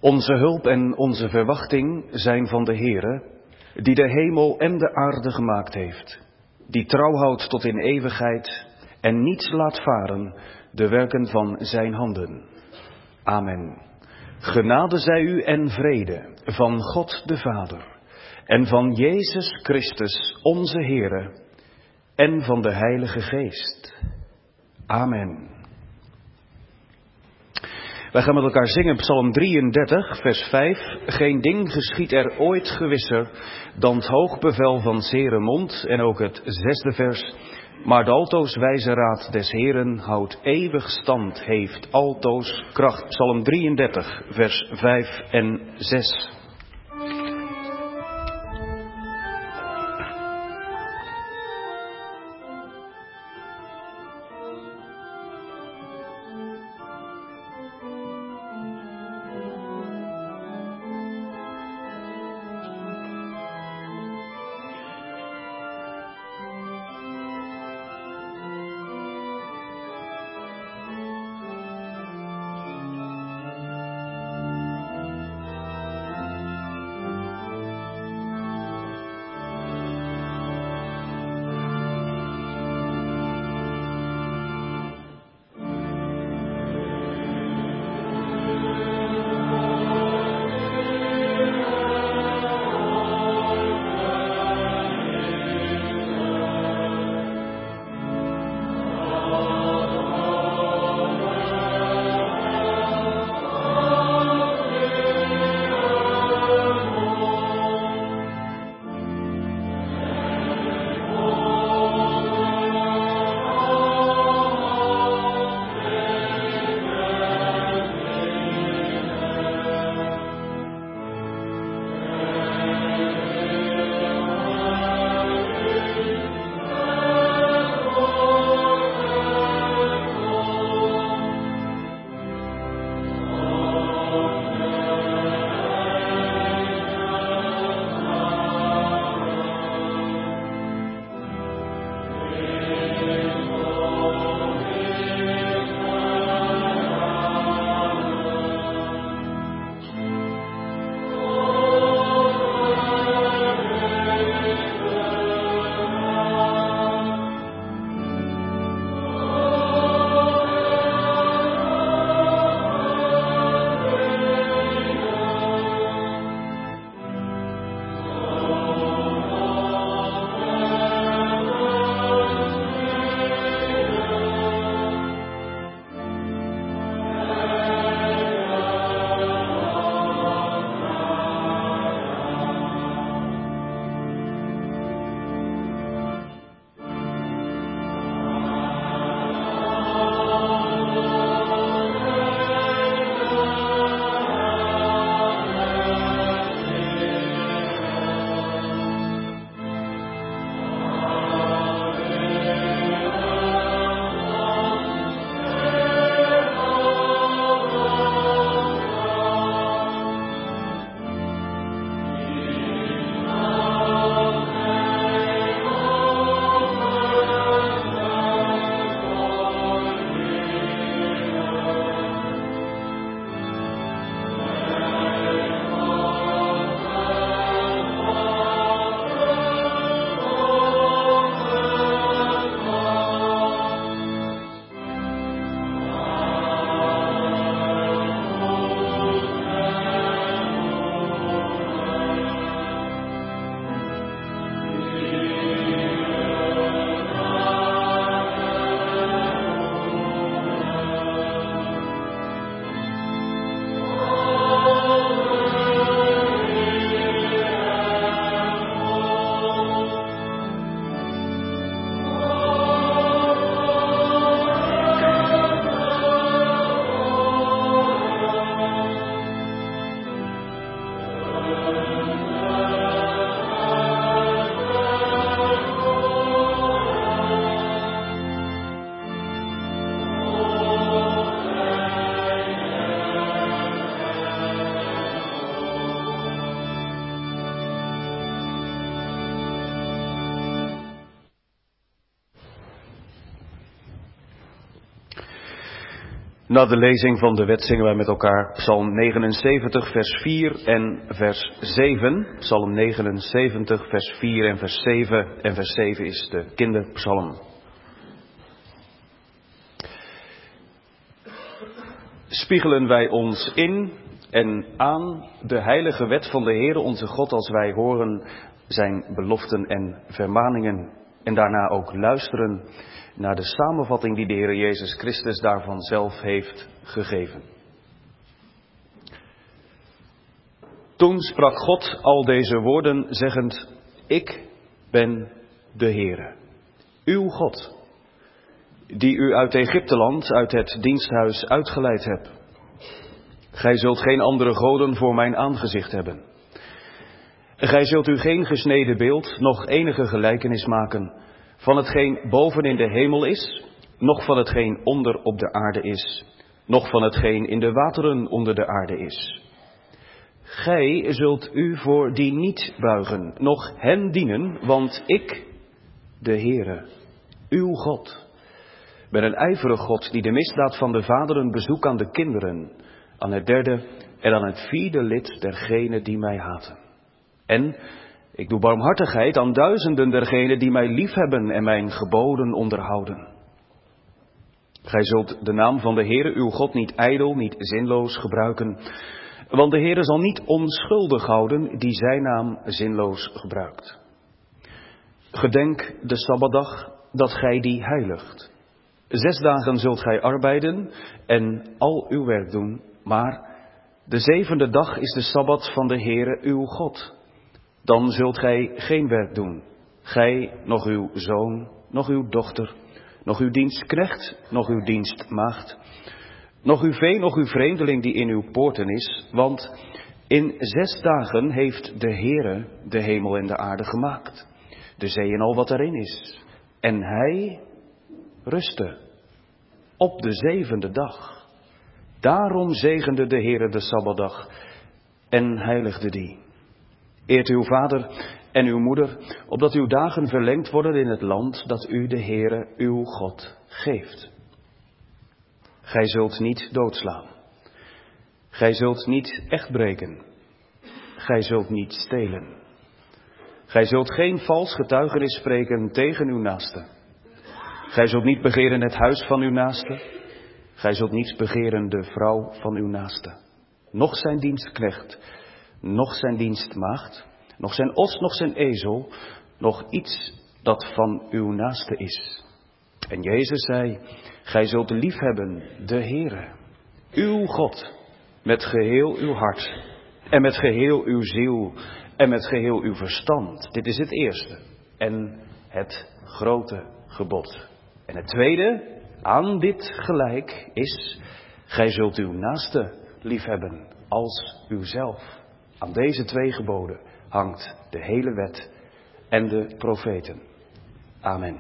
Onze hulp en onze verwachting zijn van de Heere, die de hemel en de aarde gemaakt heeft, die trouw houdt tot in eeuwigheid en niets laat varen de werken van zijn handen. Amen. Genade zij u en vrede van God de Vader en van Jezus Christus onze Heere en van de Heilige Geest. Amen. Wij gaan met elkaar zingen Psalm 33, vers 5. Geen ding geschiedt er ooit gewisser dan het hoogbevel van 's Heeren mond. En ook het 6e vers. Maar de altoos wijze raad des Heeren houdt eeuwig stand, heeft altoos kracht. Psalm 33, vers 5 en 6. Na de lezing van de wet zingen wij met elkaar Psalm 79, vers 4 en vers 7. Psalm 79, vers 4 en vers 7. En vers 7 is de kinderpsalm. Spiegelen wij ons in en aan de heilige wet van de Heere onze God als wij horen zijn beloften en vermaningen en daarna ook luisteren naar de samenvatting die de Heer Jezus Christus daarvan zelf heeft gegeven. Toen sprak God al deze woorden zeggend: Ik ben de Heere, uw God, die u uit Egypteland, uit het diensthuis uitgeleid heb. Gij zult geen andere goden voor mijn aangezicht hebben. Gij zult u geen gesneden beeld, noch enige gelijkenis maken van hetgeen boven in de hemel is, noch van hetgeen onder op de aarde is, noch van hetgeen in de wateren onder de aarde is. Gij zult u voor die niet buigen, noch hen dienen, want ik, de Heere, uw God, ben een ijverig God die de misdaad van de vaderen bezoekt aan de kinderen, aan het derde en aan het vierde lid dergenen die mij haten. En ik doe barmhartigheid aan duizenden dergenen die mij liefhebben en mijn geboden onderhouden. Gij zult de naam van de Heere uw God niet ijdel, niet zinloos gebruiken, want de Heere zal niet onschuldig houden die zijn naam zinloos gebruikt. Gedenk de Sabbatdag dat gij die heiligt. 6 dagen zult gij arbeiden en al uw werk doen, maar de 7e dag is de Sabbat van de Heere uw God. Dan zult gij geen werk doen, gij, noch uw zoon, noch uw dochter, noch uw dienstknecht, noch uw dienstmaagd, noch uw vee, noch uw vreemdeling die in uw poorten is, want in 6 dagen heeft de Heere de hemel en de aarde gemaakt, de zee en al wat erin is. En hij rustte op de 7e dag. Daarom zegende de Heere de Sabbatdag en heiligde die. Eert uw vader en uw moeder, opdat uw dagen verlengd worden in het land dat u de Heere uw God geeft. Gij zult niet doodslaan. Gij zult niet echtbreken. Gij zult niet stelen. Gij zult geen vals getuigenis spreken tegen uw naaste. Gij zult niet begeren het huis van uw naaste. Gij zult niet begeren de vrouw van uw naaste. Noch zijn dienstknecht, noch zijn dienstmaagd, noch zijn os, noch zijn ezel, noch iets dat van uw naaste is. En Jezus zei: gij zult liefhebben de Heere, uw God, met geheel uw hart en met geheel uw ziel en met geheel uw verstand. Dit is het eerste en het grote gebod. En het tweede, aan dit gelijk, is: gij zult uw naaste liefhebben als uzelf. Aan deze 2 geboden hangt de hele wet en de profeten. Amen.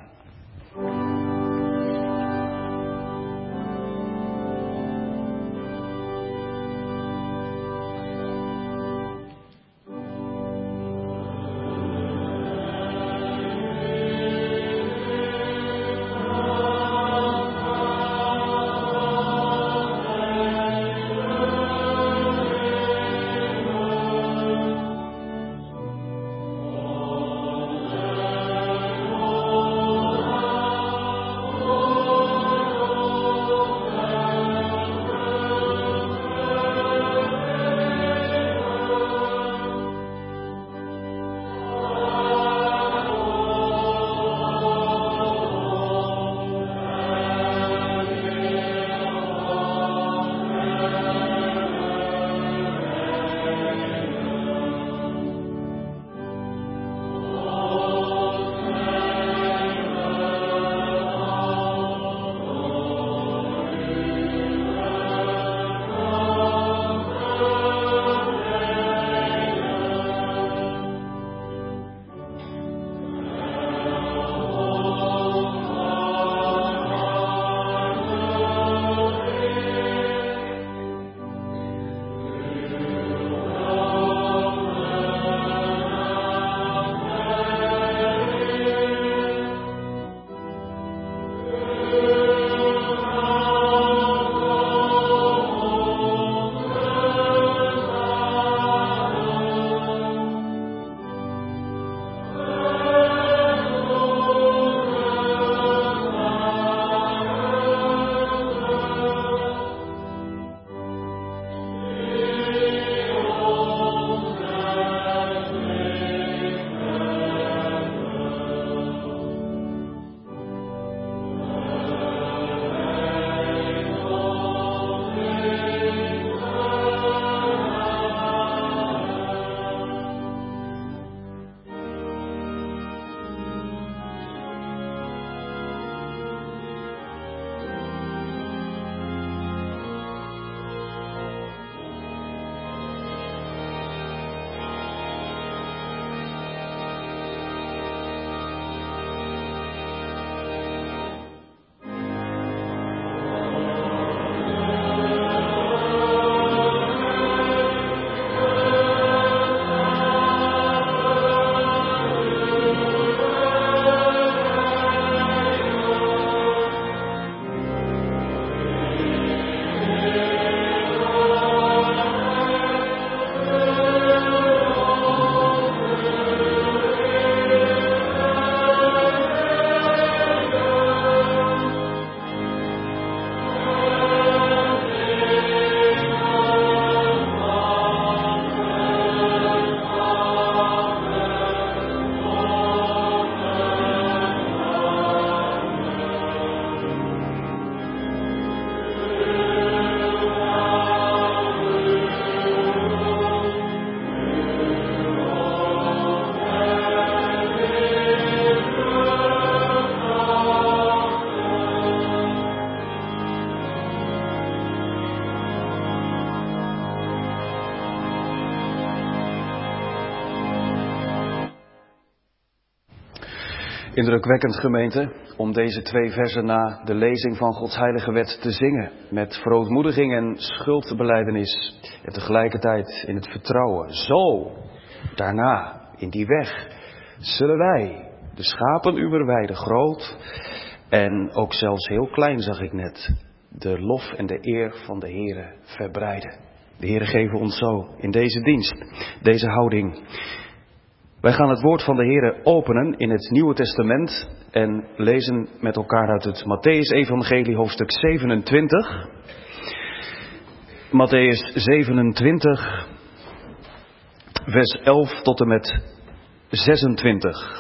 Indrukwekkend, gemeente, om deze 2 versen na de lezing van Gods heilige wet te zingen. Met verootmoediging en schuldbelijdenis. En tegelijkertijd in het vertrouwen. Zo, daarna, in die weg, zullen wij, de schapen uwer weide, groot en ook zelfs heel klein, zag ik net, de lof en de eer van de Heere verbreiden. De Heere geven ons zo in deze dienst, deze houding. Wij gaan het woord van de Heere openen in het Nieuwe Testament en lezen met elkaar uit het Mattheüs-evangelie hoofdstuk 27. Mattheüs 27, vers 11 tot en met 26.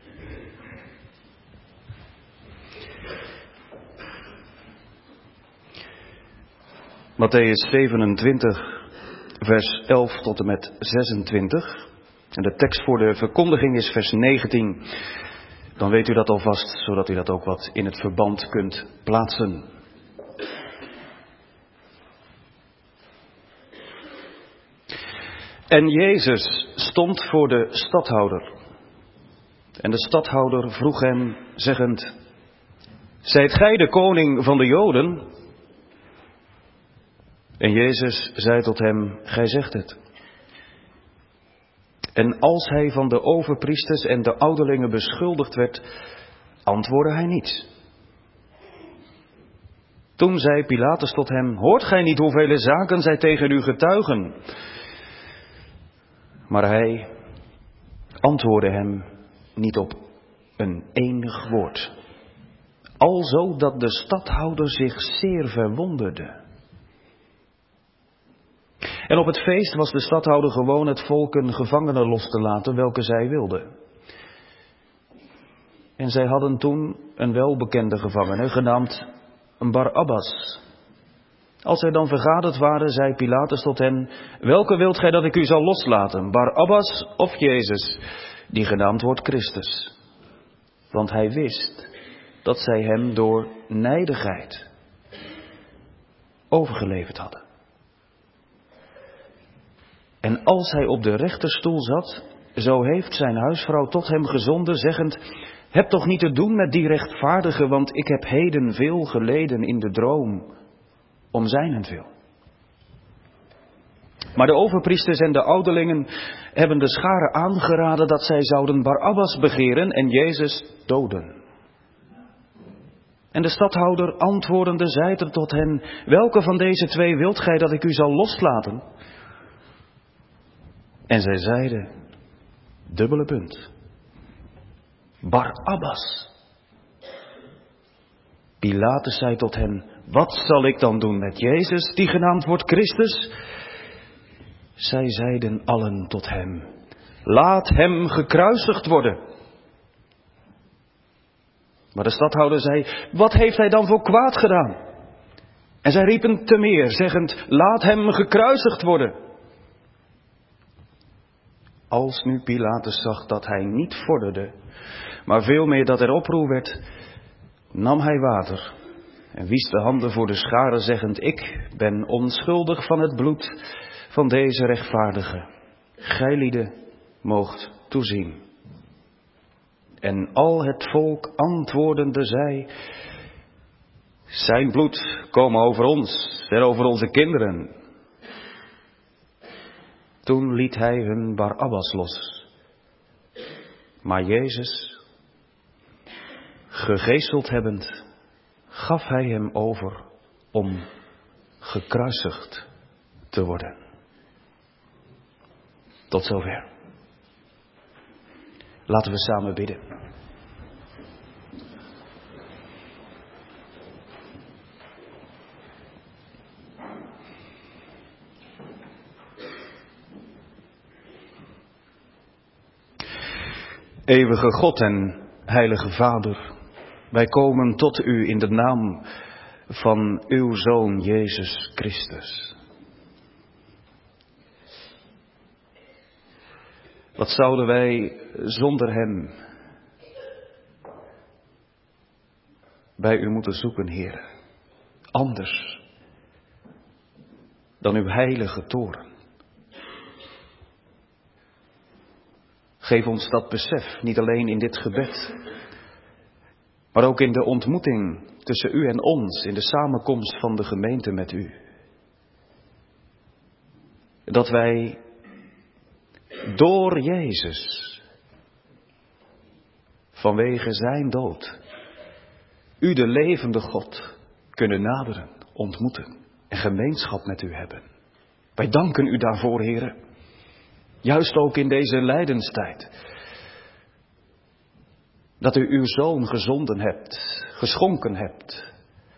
Mattheüs 27, vers 11 tot en met 26. En de tekst voor de verkondiging is vers 19. Dan weet u dat alvast, zodat u dat ook wat in het verband kunt plaatsen. En Jezus stond voor de stadhouder. En de stadhouder vroeg hem, zeggend: Zijt gij de koning van de Joden? En Jezus zei tot hem: Gij zegt het. En als hij van de overpriesters en de ouderlingen beschuldigd werd, antwoordde hij niets. Toen zei Pilatus tot hem: Hoort gij niet hoeveel zaken zij tegen u getuigen? Maar hij antwoordde hem niet op een enig woord. Alzo dat de stadhouder zich zeer verwonderde. En op het feest was de stadhouder gewoon het volk een gevangene los te laten, welke zij wilden. En zij hadden toen een welbekende gevangene, genaamd Barabbas. Als zij dan vergaderd waren, zei Pilatus tot hen: Welke wilt gij dat ik u zal loslaten, Barabbas of Jezus, die genaamd wordt Christus? Want hij wist dat zij hem door nijdigheid overgeleverd hadden. En als hij op de rechterstoel zat, zo heeft zijn huisvrouw tot hem gezonden, zeggend: Heb toch niet te doen met die rechtvaardige, want ik heb heden veel geleden in de droom, om zijnentwil. Maar de overpriesters en de ouderlingen hebben de scharen aangeraden dat zij zouden Barabbas begeren en Jezus doden. En de stadhouder antwoordende zei er tot hen: Welke van deze 2 wilt gij dat ik u zal loslaten? En zij zeiden: dubbele punt. Barabbas. Pilatus zei tot hen: Wat zal ik dan doen met Jezus, die genaamd wordt Christus? Zij zeiden allen tot hem: Laat hem gekruisigd worden. Maar de stadhouder zei: Wat heeft hij dan voor kwaad gedaan? En zij riepen te meer, zeggend: Laat hem gekruisigd worden. Als nu Pilatus zag dat hij niet vorderde, maar veel meer dat er oproer werd, nam hij water en wiesch de handen voor de scharen, zeggend: Ik ben onschuldig van het bloed van deze rechtvaardige. Gijlieden moogt toezien. En al het volk antwoordende zei: Zijn bloed komen over ons en over onze kinderen. Toen liet hij hun Barabbas los. Maar Jezus, gegezeld hebbend, gaf hij hem over om gekruisigd te worden. Tot zover. Laten we samen bidden. Eeuwige God en heilige Vader, wij komen tot u in de naam van uw Zoon Jezus Christus. Wat zouden wij zonder hem bij u moeten zoeken, Heer? Anders dan uw heilige toren. Geef ons dat besef, niet alleen in dit gebed, Maar ook in de ontmoeting tussen u en ons, in de samenkomst van de gemeente met u. Dat wij door Jezus, vanwege zijn dood, u de levende God kunnen naderen, ontmoeten en gemeenschap met u hebben. Wij danken u daarvoor, Heere. Juist ook in deze lijdenstijd. Dat u uw Zoon gezonden hebt, geschonken hebt.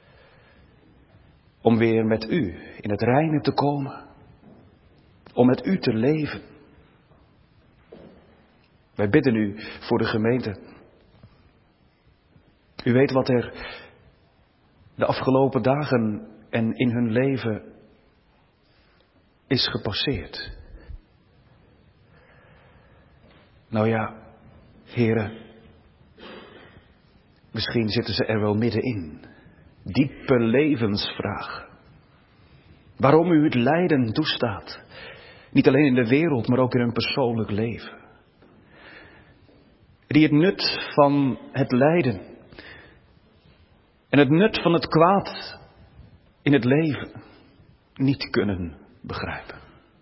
Om weer met u in het reine te komen. Om met u te leven. Wij bidden u voor de gemeente. U weet wat er de afgelopen dagen en in hun leven is gepasseerd. Nou ja, Heere, misschien zitten ze er wel middenin. Diepe levensvragen. Waarom u het lijden toestaat. Niet alleen in de wereld, maar ook in hun persoonlijk leven. Die het nut van het lijden en het nut van het kwaad in het leven niet kunnen begrijpen.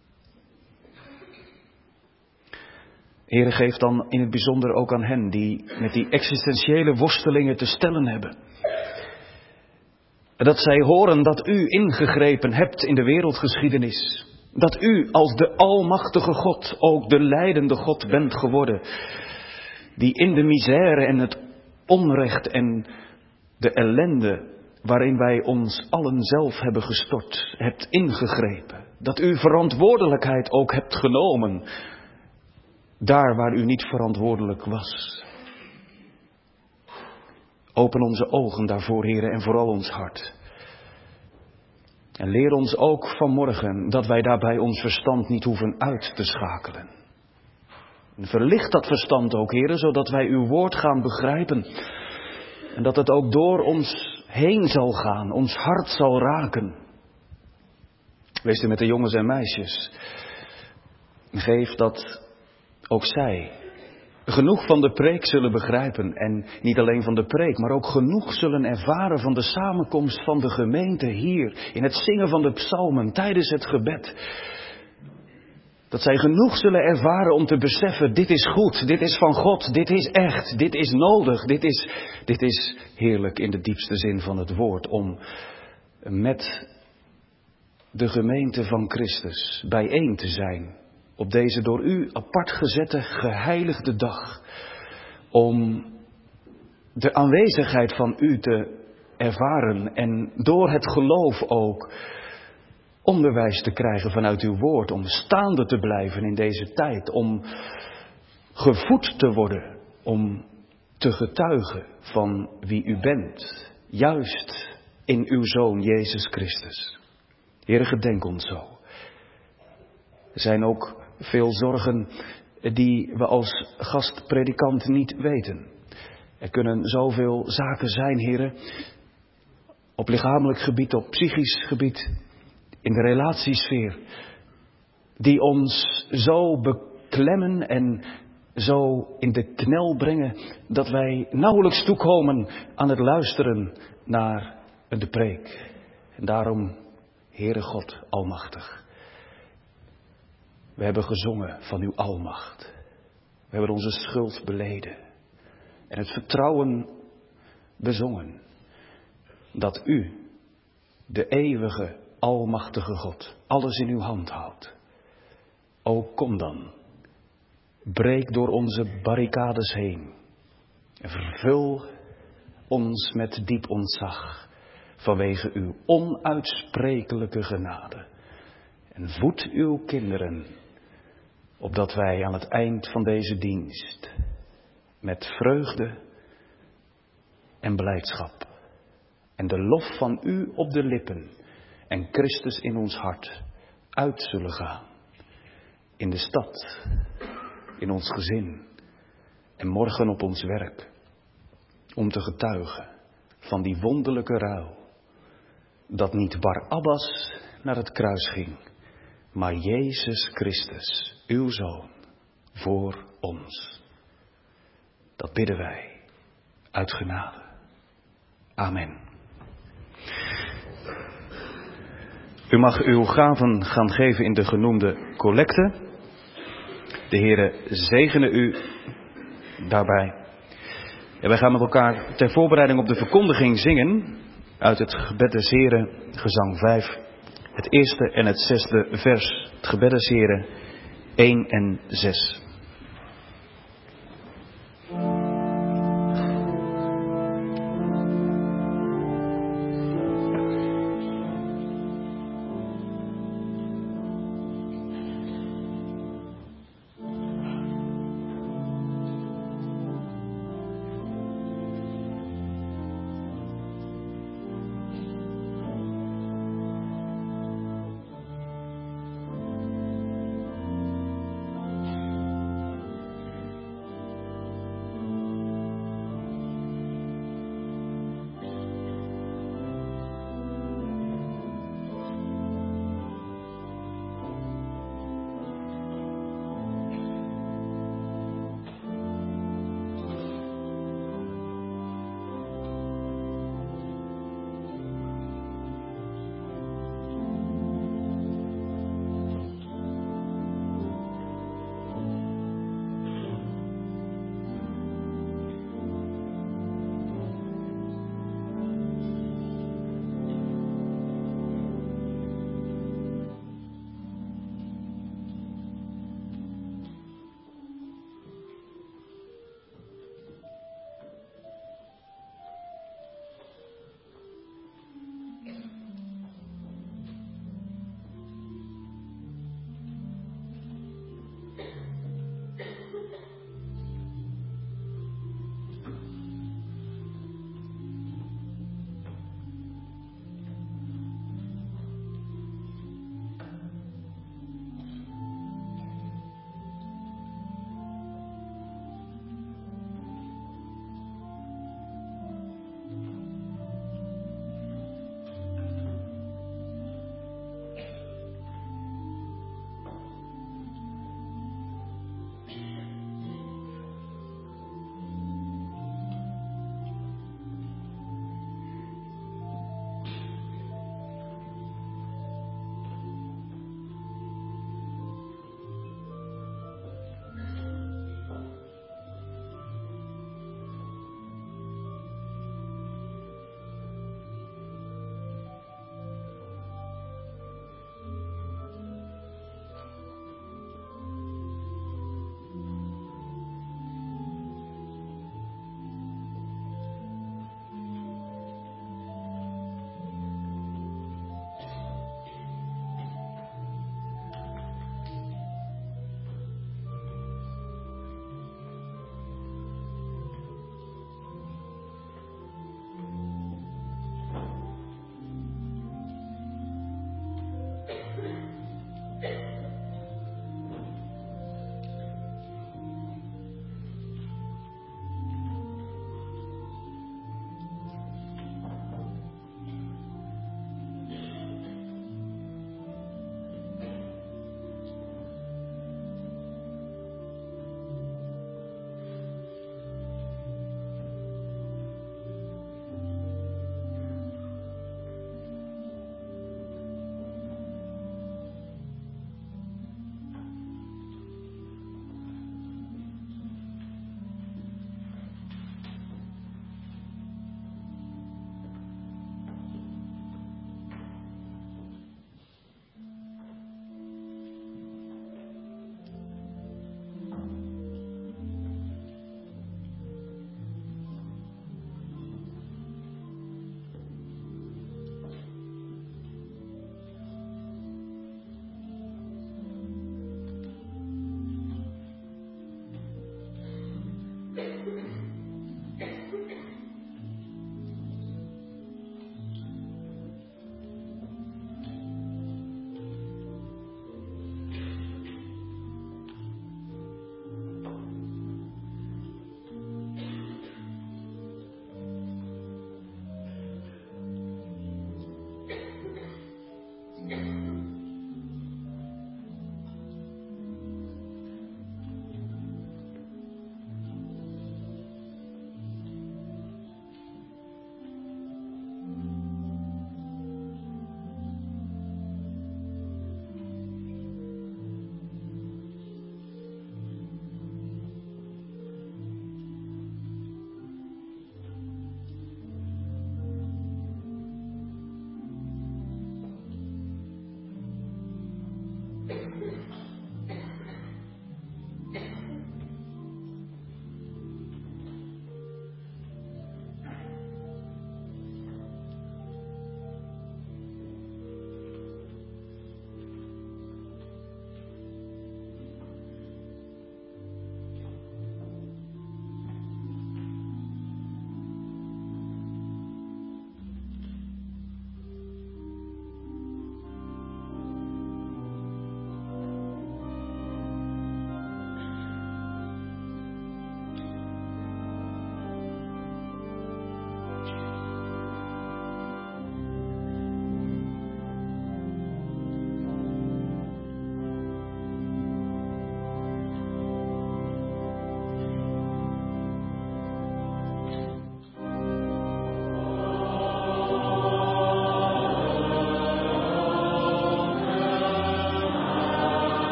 Heere, geef dan in het bijzonder ook aan hen die met die existentiële worstelingen te stellen hebben. Dat zij horen dat u ingegrepen hebt in de wereldgeschiedenis. Dat u als de almachtige God ook de lijdende God bent geworden. Die in de misère en het onrecht en de ellende waarin wij ons allen zelf hebben gestort, hebt ingegrepen. Dat u verantwoordelijkheid ook hebt genomen. Daar waar u niet verantwoordelijk was. Open onze ogen daarvoor, Heere, en vooral ons hart. En leer ons ook vanmorgen dat wij daarbij ons verstand niet hoeven uit te schakelen. En verlicht dat verstand ook, Heere, zodat wij uw woord gaan begrijpen. En dat het ook door ons heen zal gaan, ons hart zal raken. Wees er met de jongens en meisjes. Geef dat ook zij genoeg van de preek zullen begrijpen. En niet alleen van de preek, maar ook genoeg zullen ervaren van de samenkomst van de gemeente hier. In het zingen van de psalmen, tijdens het gebed. Dat zij genoeg zullen ervaren om te beseffen, dit is goed, dit is van God, dit is echt, dit is nodig, dit is heerlijk in de diepste zin van het woord. Om met de gemeente van Christus bijeen te zijn. Op deze door u apart gezette geheiligde dag. Om de aanwezigheid van u te ervaren en door het geloof ook onderwijs te krijgen vanuit uw woord. Om staande te blijven in deze tijd. Om gevoed te worden. Om te getuigen van wie u bent. Juist in uw Zoon Jezus Christus. Heere, gedenk ons zo. Er zijn ook veel zorgen die we als gastpredikant niet weten. Er kunnen zoveel zaken zijn, Heere, op lichamelijk gebied, op psychisch gebied, in de relatiesfeer, die ons zo beklemmen en zo in de knel brengen, dat wij nauwelijks toekomen aan het luisteren naar de preek. En daarom, Heere God Almachtig, we hebben gezongen van uw almacht. We hebben onze schuld beleden. En het vertrouwen bezongen. Dat u, de eeuwige, almachtige God, alles in uw hand houdt. O, kom dan. Breek door onze barricades heen. En vervul ons met diep ontzag. Vanwege uw onuitsprekelijke genade. En voed uw kinderen. Opdat wij aan het eind van deze dienst met vreugde en blijdschap en de lof van u op de lippen en Christus in ons hart uit zullen gaan. In de stad, in ons gezin en morgen op ons werk. Om te getuigen van die wonderlijke ruil. Dat niet Barabbas naar het kruis ging. Maar Jezus Christus, uw Zoon, voor ons. Dat bidden wij uit genade. Amen. U mag uw gaven gaan geven in de genoemde collecte. De Heere zegene u daarbij. En wij gaan met elkaar ter voorbereiding op de verkondiging zingen uit het Gebed des Heren, gezang 5, het eerste en het 6e vers. Het Gebed des Heren 1 en 6.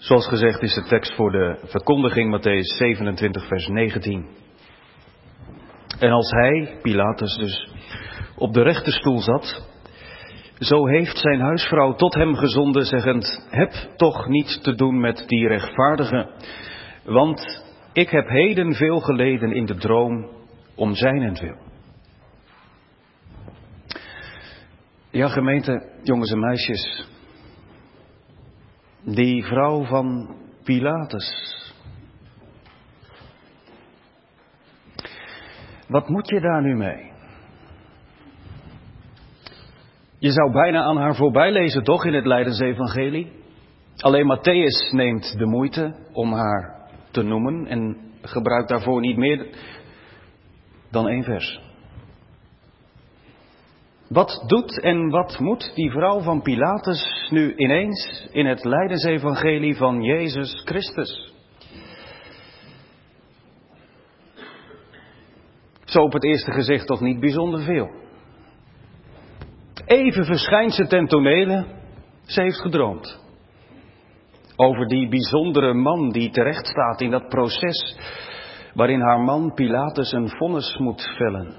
Zoals gezegd is de tekst voor de verkondiging Mattheüs 27 vers 19. En als hij, Pilatus dus, op de rechterstoel zat, zo heeft zijn huisvrouw tot hem gezonden, zeggend: heb toch niets te doen met die rechtvaardige, want ik heb heden veel geleden in de droom om zijnentwil. Ja, gemeente, jongens en meisjes, die vrouw van Pilatus. Wat moet je daar nu mee? Je zou bijna aan haar voorbij lezen, toch, in het Lijdensevangelie? Alleen Matthäus neemt de moeite om haar te noemen en gebruikt daarvoor niet meer dan 1 vers. Wat doet en wat moet die vrouw van Pilatus nu ineens in het Lijdensevangelie van Jezus Christus? Zo op het eerste gezicht toch niet bijzonder veel. Even verschijnt ze ten tonele, ze heeft gedroomd. Over die bijzondere man die terecht staat in dat proces waarin haar man Pilatus een vonnis moet vellen.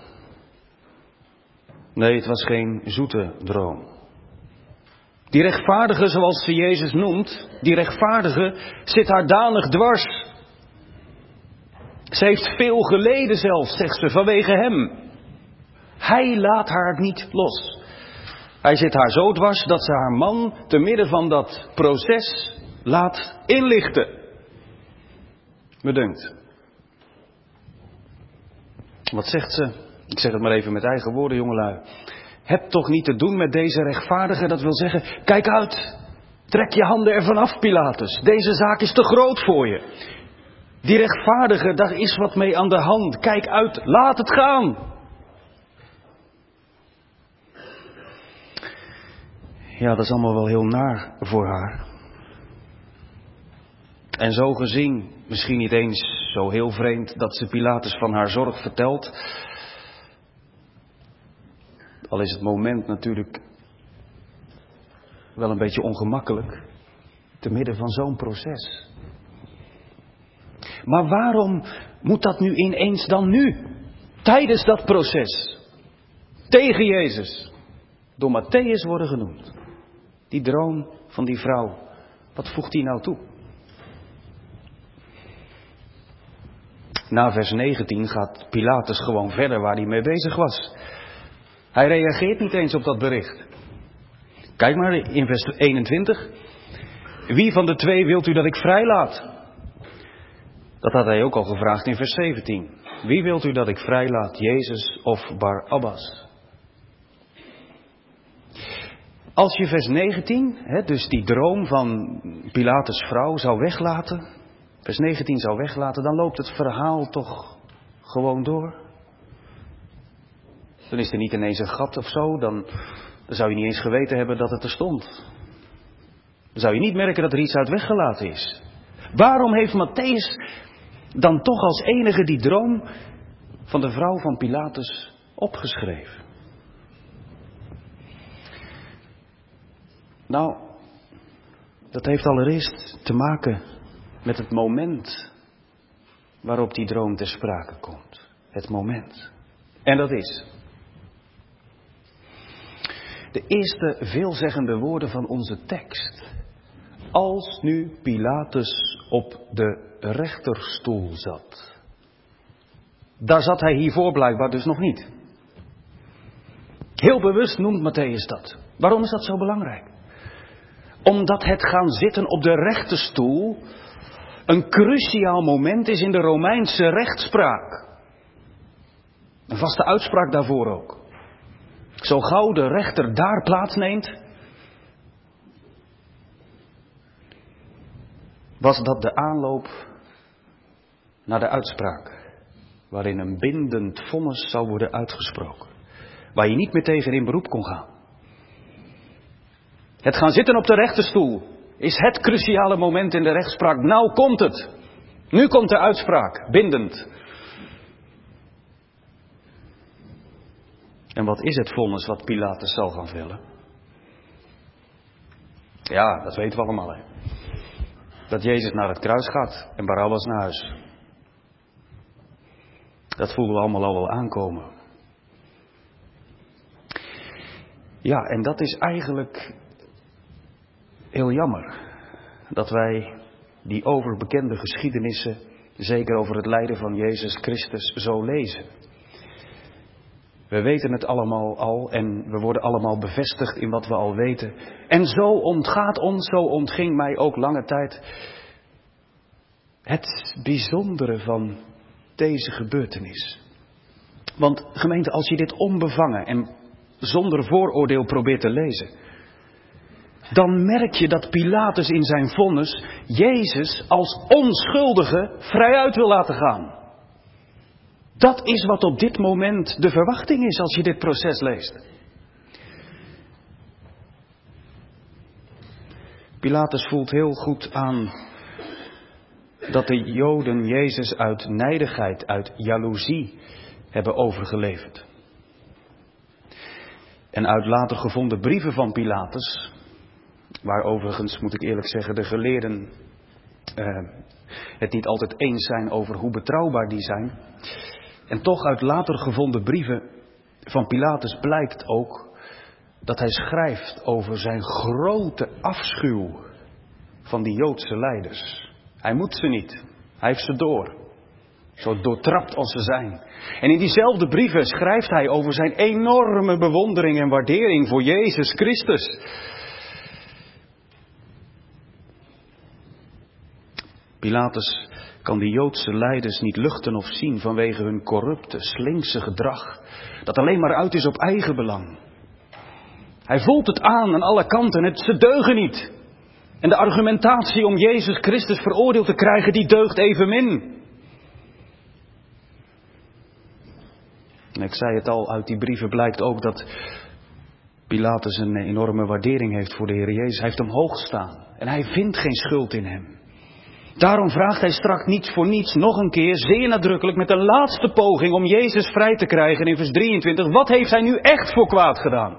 Nee, het was geen zoete droom. Die rechtvaardige, zoals ze Jezus noemt, die rechtvaardige zit haar danig dwars. Ze heeft veel geleden zelfs, zegt ze, vanwege hem. Hij laat haar niet los. Hij zit haar zo dwars dat ze haar man te midden van dat proces laat inlichten. Me dunkt. Wat zegt ze? Ik zeg het maar even met eigen woorden, jongelui. Heb toch niet te doen met deze rechtvaardige, dat wil zeggen, kijk uit. Trek je handen ervan af, Pilatus. Deze zaak is te groot voor je. Die rechtvaardige, daar is wat mee aan de hand. Kijk uit, laat het gaan. Ja, dat is allemaal wel heel naar voor haar. En zo gezien, misschien niet eens zo heel vreemd dat ze Pilatus van haar zorg vertelt. Al is het moment natuurlijk wel een beetje ongemakkelijk, te midden van zo'n proces. Maar waarom moet dat nu ineens dan nu, tijdens dat proces, tegen Jezus, door Matthäus worden genoemd? Die droom van die vrouw, wat voegt die nou toe? Na vers 19 gaat Pilatus gewoon verder waar hij mee bezig was. Hij reageert niet eens op dat bericht. Kijk maar in vers 21. Wie van de 2 wilt u dat ik vrijlaat? Dat had hij ook al gevraagd in vers 17. Wie wilt u dat ik vrijlaat, Jezus of Barabbas? Als je vers 19, dus die droom van Pilatus' vrouw zou weglaten, vers 19 zou weglaten, dan loopt het verhaal toch gewoon door. Dan is er niet ineens een gat of zo, dan zou je niet eens geweten hebben dat het er stond. Dan zou je niet merken dat er iets uit weggelaten is. Waarom heeft Matthäus dan toch als enige die droom van de vrouw van Pilatus opgeschreven? Nou, dat heeft allereerst te maken met het moment waarop die droom ter sprake komt. Het moment. En dat is de eerste veelzeggende woorden van onze tekst. Als nu Pilatus op de rechterstoel zat. Daar zat hij hiervoor blijkbaar dus nog niet. Heel bewust noemt Matthäus dat. Waarom is dat zo belangrijk? Omdat het gaan zitten op de rechterstoel een cruciaal moment is in de Romeinse rechtspraak. Een vaste uitspraak daarvoor ook. Zo gauw de rechter daar plaatsneemt, was dat de aanloop naar de uitspraak, waarin een bindend vonnis zou worden uitgesproken, waar je niet meer tegen in beroep kon gaan. Het gaan zitten op de rechterstoel is het cruciale moment in de rechtspraak. Nou komt het. Nu komt de uitspraak, bindend. En wat is het vonnis wat Pilatus zal gaan vellen? Ja, dat weten we allemaal. Hè. dat Jezus naar het kruis gaat en Barabbas naar huis. Dat voelden we allemaal al wel aankomen. Ja, en dat is eigenlijk heel jammer. Dat wij die overbekende geschiedenissen, zeker over het lijden van Jezus Christus, zo lezen. We weten het allemaal al en we worden allemaal bevestigd in wat we al weten. En zo ontgaat ons, zo ontging mij ook lange tijd, het bijzondere van deze gebeurtenis. Want gemeente, als je dit onbevangen en zonder vooroordeel probeert te lezen, dan merk je dat Pilatus in zijn vonnis Jezus als onschuldige vrijuit wil laten gaan. Dat is wat op dit moment de verwachting is als je dit proces leest. Pilatus voelt heel goed aan dat de Joden Jezus uit nijdigheid, uit jaloezie hebben overgeleverd. En uit later gevonden brieven van Pilatus, waar overigens, moet ik eerlijk zeggen, de geleerden het niet altijd eens zijn over hoe betrouwbaar die zijn. En toch uit later gevonden brieven van Pilatus blijkt ook dat hij schrijft over zijn grote afschuw van die Joodse leiders. Hij moet ze niet, hij heeft ze door. Zo doortrapt als ze zijn. En in diezelfde brieven schrijft hij over zijn enorme bewondering en waardering voor Jezus Christus. Pilatus kan die Joodse leiders niet luchten of zien vanwege hun corrupte, slinkse gedrag, dat alleen maar uit is op eigen belang. Hij voelt het aan alle kanten, ze deugen niet. En de argumentatie om Jezus Christus veroordeeld te krijgen, die deugt evenmin. En ik zei het al, uit die brieven blijkt ook dat Pilatus een enorme waardering heeft voor de Heer Jezus. Hij heeft hem hoog gestaan en hij vindt geen schuld in hem. Daarom vraagt hij straks niet voor niets nog een keer, zeer nadrukkelijk, met een laatste poging om Jezus vrij te krijgen in vers 23. Wat heeft hij nu echt voor kwaad gedaan?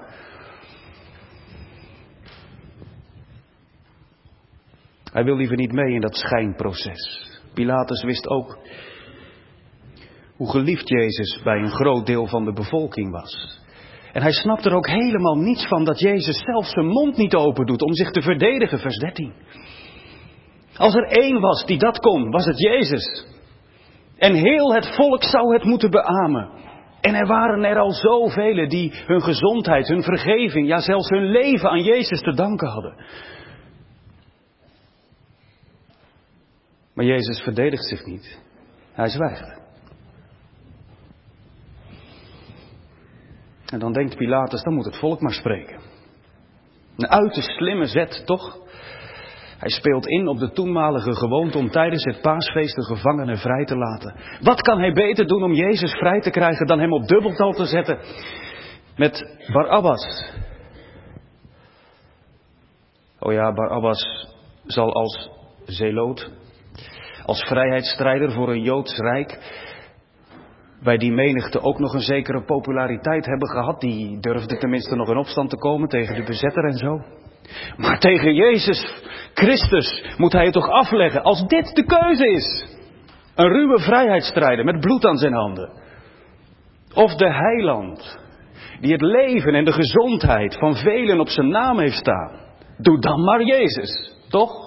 Hij wil liever niet mee in dat schijnproces. Pilatus wist ook hoe geliefd Jezus bij een groot deel van de bevolking was. En hij snapt er ook helemaal niets van dat Jezus zelf zijn mond niet open doet om zich te verdedigen, vers 13. Als er één was die dat kon, was het Jezus. En heel het volk zou het moeten beamen. En er waren er al zoveel die hun gezondheid, hun vergeving, ja zelfs hun leven aan Jezus te danken hadden. Maar Jezus verdedigt zich niet. Hij zwijgt. En dan denkt Pilatus, dan moet het volk maar spreken. Een uiterst slimme zet, toch? Hij speelt in op de toenmalige gewoonte om tijdens het paasfeest de gevangenen vrij te laten. Wat kan hij beter doen om Jezus vrij te krijgen dan hem op dubbeltal te zetten met Barabbas? Oh ja, Barabbas zal als zeloot, als vrijheidsstrijder voor een Joods rijk, bij die menigte ook nog een zekere populariteit hebben gehad. Die durfde tenminste nog in opstand te komen tegen de bezetter en zo. Maar tegen Jezus Christus moet hij het toch afleggen als dit de keuze is. Een ruwe vrijheidsstrijder met bloed aan zijn handen. Of de heiland die het leven en de gezondheid van velen op zijn naam heeft staan. Doe dan maar Jezus, toch?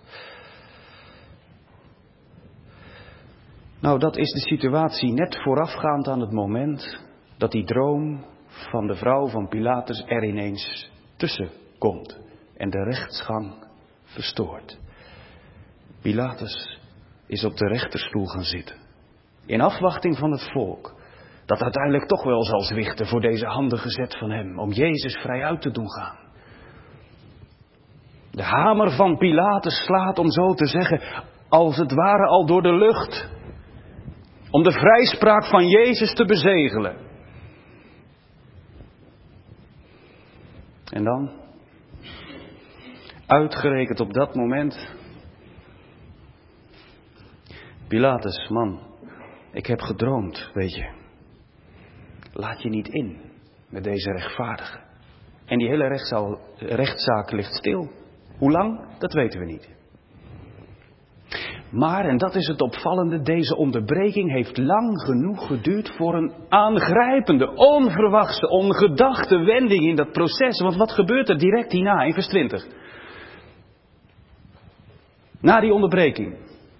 Nou, dat is de situatie net voorafgaand aan het moment dat die droom van de vrouw van Pilatus er ineens tussen komt en de rechtsgang verstoort. Pilatus is op de rechterstoel gaan zitten, in afwachting van het volk, dat uiteindelijk toch wel zal zwichten voor deze handige zet van hem, om Jezus vrij uit te doen gaan. De hamer van Pilatus slaat, om zo te zeggen, als het ware al door de lucht, om de vrijspraak van Jezus te bezegelen. En dan, uitgerekend op dat moment, Pilatus, man, ik heb gedroomd, weet je. Laat je niet in met deze rechtvaardige. En die hele rechtszaak ligt stil. Hoe lang? Dat weten we niet. Maar, en dat is het opvallende, deze onderbreking heeft lang genoeg geduurd voor een aangrijpende, onverwachte, ongedachte wending in dat proces. Want wat gebeurt er direct hierna in vers 20? Na die onderbreking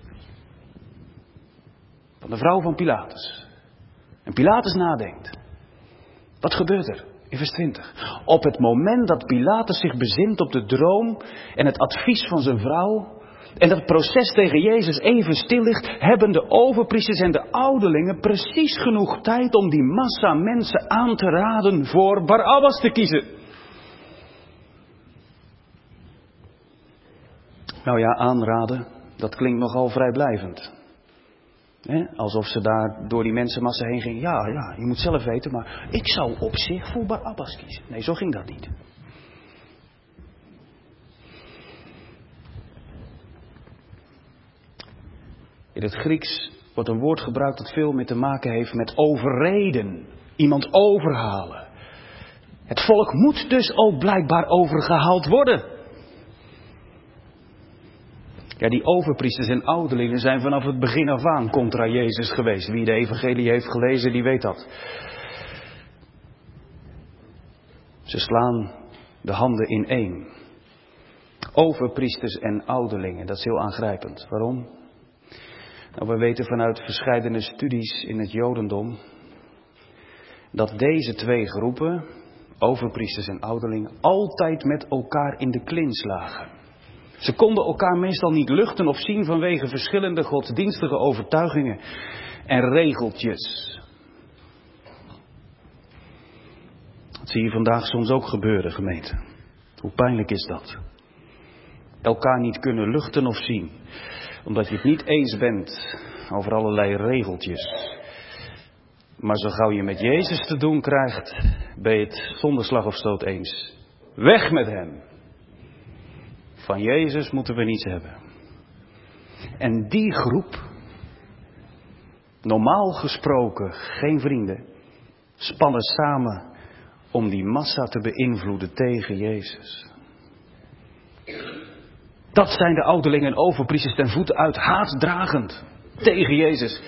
van de vrouw van Pilatus. En Pilatus nadenkt. Wat gebeurt er in vers 20? Op het moment dat Pilatus zich bezint op de droom en het advies van zijn vrouw en dat proces tegen Jezus even stil ligt, hebben de overpriesters en de ouderlingen precies genoeg tijd om die massa mensen aan te raden voor Barabbas te kiezen. Nou ja, aanraden, dat klinkt nogal vrijblijvend. Alsof ze daar door die mensenmassa heen gingen. Ja, je moet zelf weten, maar ik zou op zich voor Barabbas kiezen. Nee, zo ging dat niet. In het Grieks wordt een woord gebruikt dat veel meer te maken heeft met overreden. Iemand overhalen. Het volk moet dus ook blijkbaar overgehaald worden. Ja, die overpriesters en ouderlingen zijn vanaf het begin af aan contra Jezus geweest. Wie de evangelie heeft gelezen, die weet dat. Ze slaan de handen ineen. Overpriesters en ouderlingen, dat is heel aangrijpend. Waarom? Nou, we weten vanuit verscheidene studies in het Jodendom dat deze twee groepen, overpriesters en ouderlingen, altijd met elkaar in de klins lagen. Ze konden elkaar meestal niet luchten of zien vanwege verschillende godsdienstige overtuigingen en regeltjes. Dat zie je vandaag soms ook gebeuren, gemeente. Hoe pijnlijk is dat? Elkaar niet kunnen luchten of zien, omdat je het niet eens bent over allerlei regeltjes. Maar zo gauw je met Jezus te doen krijgt, ben je het zonder slag of stoot eens. Weg met hem! Van Jezus moeten we niets hebben. En die groep, normaal gesproken geen vrienden, spannen samen om die massa te beïnvloeden tegen Jezus. Dat zijn de ouderlingen en overpriesters ten voeten uit, haatdragend tegen Jezus.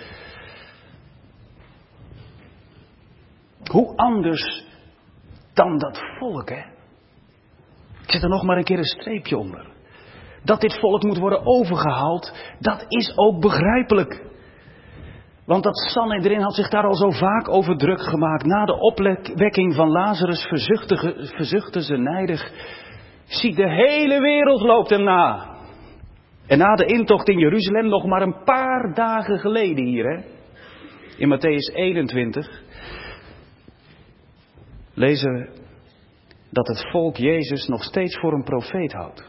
Hoe anders dan dat volk, hè? Ik zet er nog maar een keer een streepje onder. Dat dit volk moet worden overgehaald, dat is ook begrijpelijk. Want dat Sanhedrin had zich daar al zo vaak over druk gemaakt. Na de opwekking van Lazarus verzuchtten ze nijdig. Zie, de hele wereld loopt hem na. En na de intocht in Jeruzalem, nog maar een paar dagen geleden hier, hè, in Mattheüs 21, lezen we dat het volk Jezus nog steeds voor een profeet houdt.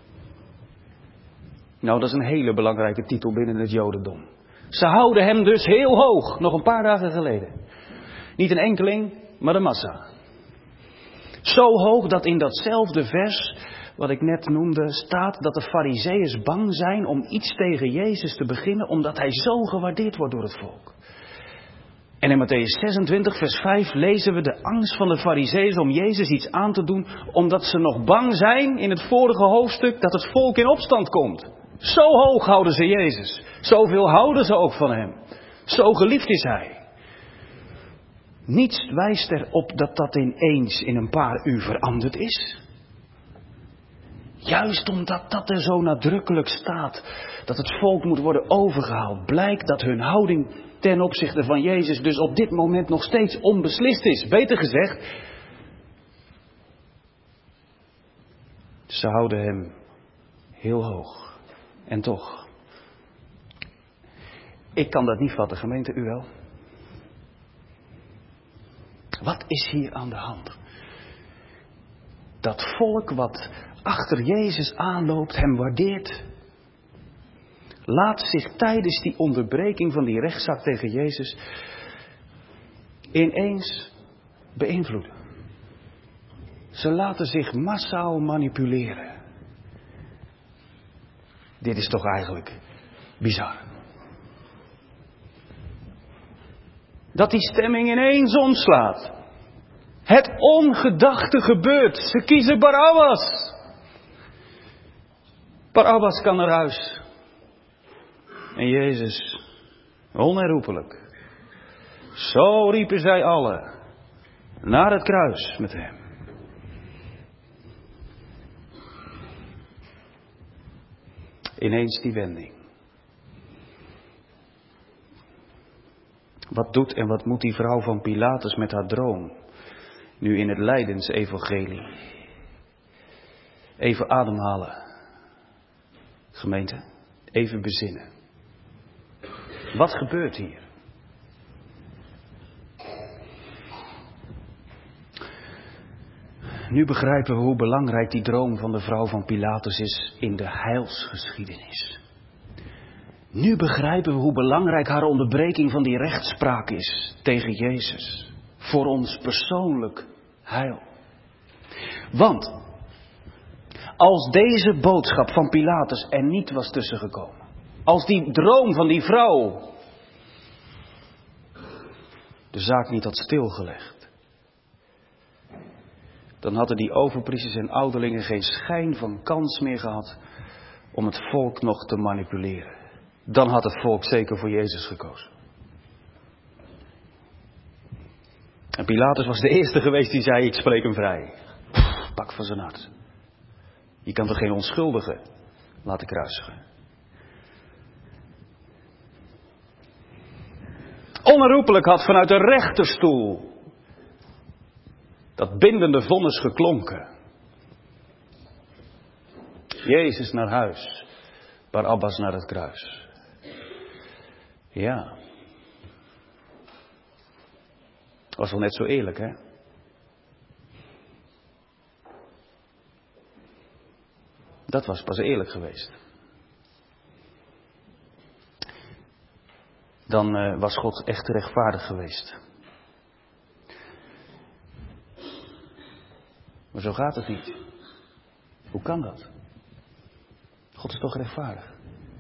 Nou, dat is een hele belangrijke titel binnen het Jodendom. Ze houden hem dus heel hoog, nog een paar dagen geleden. Niet een enkeling, maar de massa. Zo hoog dat in datzelfde vers, wat ik net noemde, staat dat de Farizeeërs bang zijn om iets tegen Jezus te beginnen, omdat hij zo gewaardeerd wordt door het volk. En in Mattheüs 26, vers 5 lezen we de angst van de Farizeeërs om Jezus iets aan te doen, omdat ze nog bang zijn in het vorige hoofdstuk dat het volk in opstand komt. Zo hoog houden ze Jezus. Zoveel houden ze ook van hem. Zo geliefd is hij. Niets wijst erop dat dat ineens in een paar uur veranderd is. Juist omdat dat er zo nadrukkelijk staat dat het volk moet worden overgehaald, blijkt dat hun houding ten opzichte van Jezus dus op dit moment nog steeds onbeslist is. Beter gezegd, ze houden hem heel hoog. En toch, ik kan dat niet vatten, gemeente, u wel? Wat is hier aan de hand? Dat volk wat achter Jezus aanloopt, hem waardeert, laat zich tijdens die onderbreking van die rechtszaak tegen Jezus ineens beïnvloeden. Ze laten zich massaal manipuleren. Dit is toch eigenlijk bizar. Dat die stemming ineens omslaat. Het ongedachte gebeurt. Ze kiezen Barabbas. Barabbas kan naar huis. En Jezus, onherroepelijk. Zo riepen zij allen naar het kruis met hem. Ineens die wending. Wat doet en wat moet die vrouw van Pilatus met haar droom? Nu in het lijdensevangelie. Even ademhalen. Gemeente, even bezinnen. Wat gebeurt hier? Nu begrijpen we hoe belangrijk die droom van de vrouw van Pilatus is in de heilsgeschiedenis. Nu begrijpen we hoe belangrijk haar onderbreking van die rechtspraak is tegen Jezus. Voor ons persoonlijk heil. Want als deze boodschap van Pilatus er niet was tussengekomen. Als die droom van die vrouw de zaak niet had stilgelegd. Dan hadden die overpriesters en ouderlingen geen schijn van kans meer gehad om het volk nog te manipuleren. Dan had het volk zeker voor Jezus gekozen. En Pilatus was de eerste geweest die zei, ik spreek hem vrij. Pak van zijn hart. Je kan toch geen onschuldige laten kruisigen. Onherroepelijk had vanuit de rechterstoel dat bindende vonnis geklonken. Jezus naar huis, Barabbas naar het kruis. Ja. Was wel net zo eerlijk, hè? Dat was pas eerlijk geweest. Dan was God echt rechtvaardig geweest. Maar zo gaat het niet. Hoe kan dat? God is toch rechtvaardig?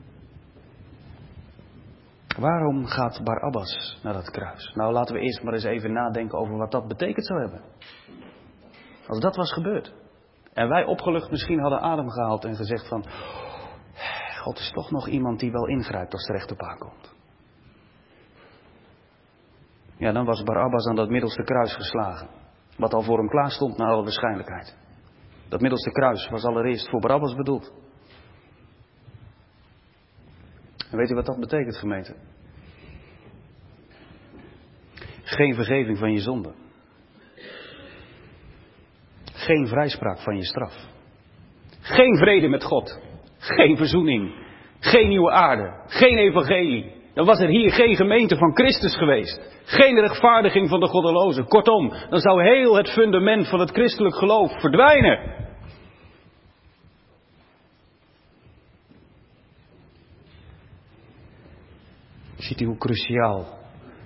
Waarom gaat Barabbas naar dat kruis? Nou, laten we eerst maar eens even nadenken over wat dat betekend zou hebben. Als dat was gebeurd. En wij opgelucht misschien hadden adem gehaald en gezegd van, God is toch nog iemand die wel ingrijpt als er recht op aankomt. Ja, dan was Barabbas aan dat middelste kruis geslagen. Wat al voor hem klaar stond naar alle waarschijnlijkheid. Dat middelste kruis was allereerst voor Barabbas bedoeld. En weet u wat dat betekent, gemeente? Geen vergeving van je zonde. Geen vrijspraak van je straf. Geen vrede met God. Geen verzoening. Geen nieuwe aarde. Geen evangelie. Dan was er hier geen gemeente van Christus geweest. Geen rechtvaardiging van de goddelozen. Kortom, dan zou heel het fundament van het christelijk geloof verdwijnen. Ziet u hoe cruciaal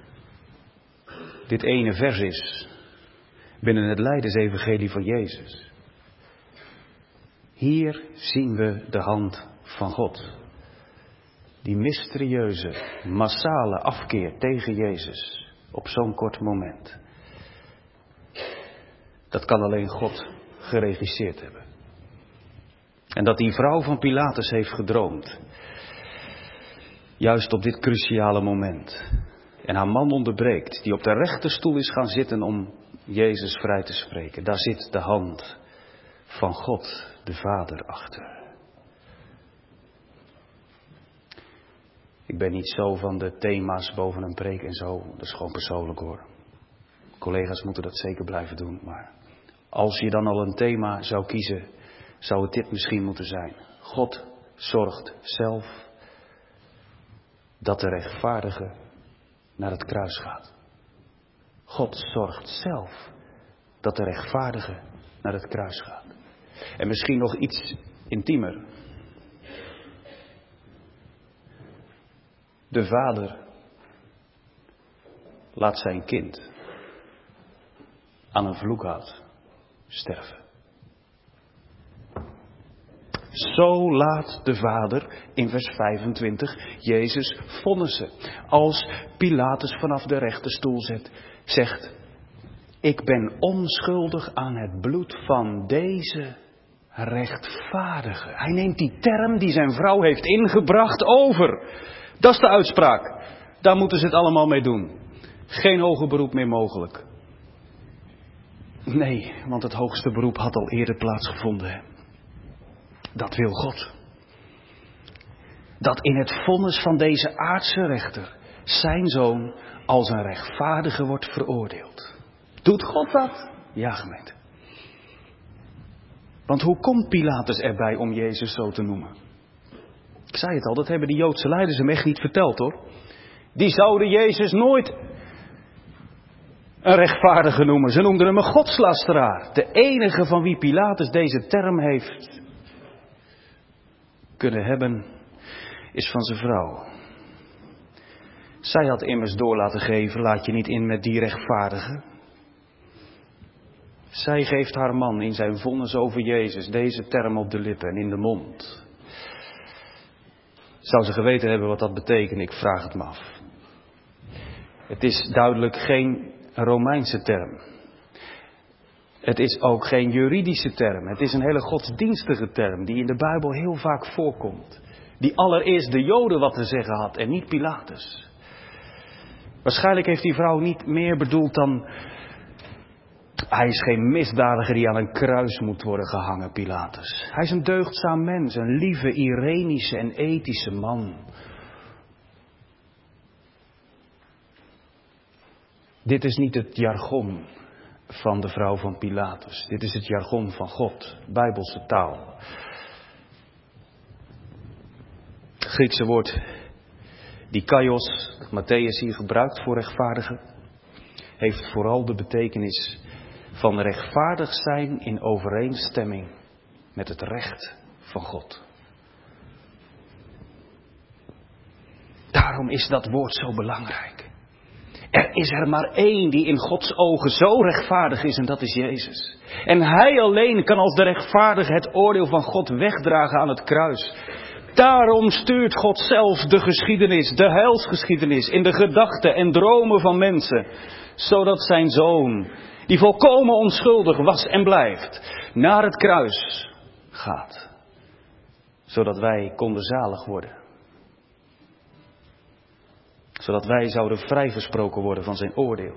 dit ene vers is binnen het lijdensevangelie van Jezus. Hier zien we de hand van God. Die mysterieuze, massale afkeer tegen Jezus op zo'n kort moment. Dat kan alleen God geregisseerd hebben. En dat die vrouw van Pilatus heeft gedroomd. Juist op dit cruciale moment. En haar man onderbreekt, die op de rechterstoel is gaan zitten om Jezus vrij te spreken. Daar zit de hand van God, de Vader, achter. Ik ben niet zo van de thema's boven een preek en zo. Dat is gewoon persoonlijk hoor. Collega's moeten dat zeker blijven doen. Maar als je dan al een thema zou kiezen, zou het dit misschien moeten zijn. God zorgt zelf dat de rechtvaardige naar het kruis gaat. God zorgt zelf dat de rechtvaardige naar het kruis gaat. En misschien nog iets intiemer. De vader laat zijn kind aan een vloekhout sterven. Zo laat de vader in vers 25 Jezus vonnissen. Als Pilatus vanaf de rechterstoel zegt, ik ben onschuldig aan het bloed van deze rechtvaardige. Hij neemt die term die zijn vrouw heeft ingebracht over. Dat is de uitspraak. Daar moeten ze het allemaal mee doen. Geen hoger beroep meer mogelijk. Nee, want het hoogste beroep had al eerder plaatsgevonden. Dat wil God. Dat in het vonnis van deze aardse rechter zijn zoon als een rechtvaardige wordt veroordeeld. Doet God dat? Ja, gemeente. Want hoe komt Pilatus erbij om Jezus zo te noemen? Ik zei het al, dat hebben die Joodse leiders hem echt niet verteld hoor. Die zouden Jezus nooit een rechtvaardige noemen. Ze noemden hem een godslasteraar. De enige van wie Pilatus deze term heeft kunnen hebben, is van zijn vrouw. Zij had immers door laten geven, laat je niet in met die rechtvaardige. Zij geeft haar man in zijn vonnis over Jezus deze term op de lippen en in de mond. Zou ze geweten hebben wat dat betekent? Ik vraag het me af. Het is duidelijk geen Romeinse term. Het is ook geen juridische term. Het is een hele godsdienstige term die in de Bijbel heel vaak voorkomt. Die allereerst de Joden wat te zeggen had en niet Pilatus. Waarschijnlijk heeft die vrouw niet meer bedoeld dan: hij is geen misdadiger die aan een kruis moet worden gehangen, Pilatus. Hij is een deugdzaam mens, een lieve, irenische en ethische man. Dit is niet het jargon van de vrouw van Pilatus. Dit is het jargon van God, Bijbelse taal. Het Griekse woord dikaios, dat Matthäus hier gebruikt voor rechtvaardigen, heeft vooral de betekenis van rechtvaardig zijn in overeenstemming met het recht van God. Daarom is dat woord zo belangrijk. Er is er maar één die in Gods ogen zo rechtvaardig is en dat is Jezus. En Hij alleen kan als de rechtvaardige het oordeel van God wegdragen aan het kruis. Daarom stuurt God zelf de geschiedenis, de heilsgeschiedenis, in de gedachten en dromen van mensen. Zodat zijn zoon, die volkomen onschuldig was en blijft, naar het kruis gaat. Zodat wij konden zalig worden. Zodat wij zouden vrijgesproken worden van zijn oordeel.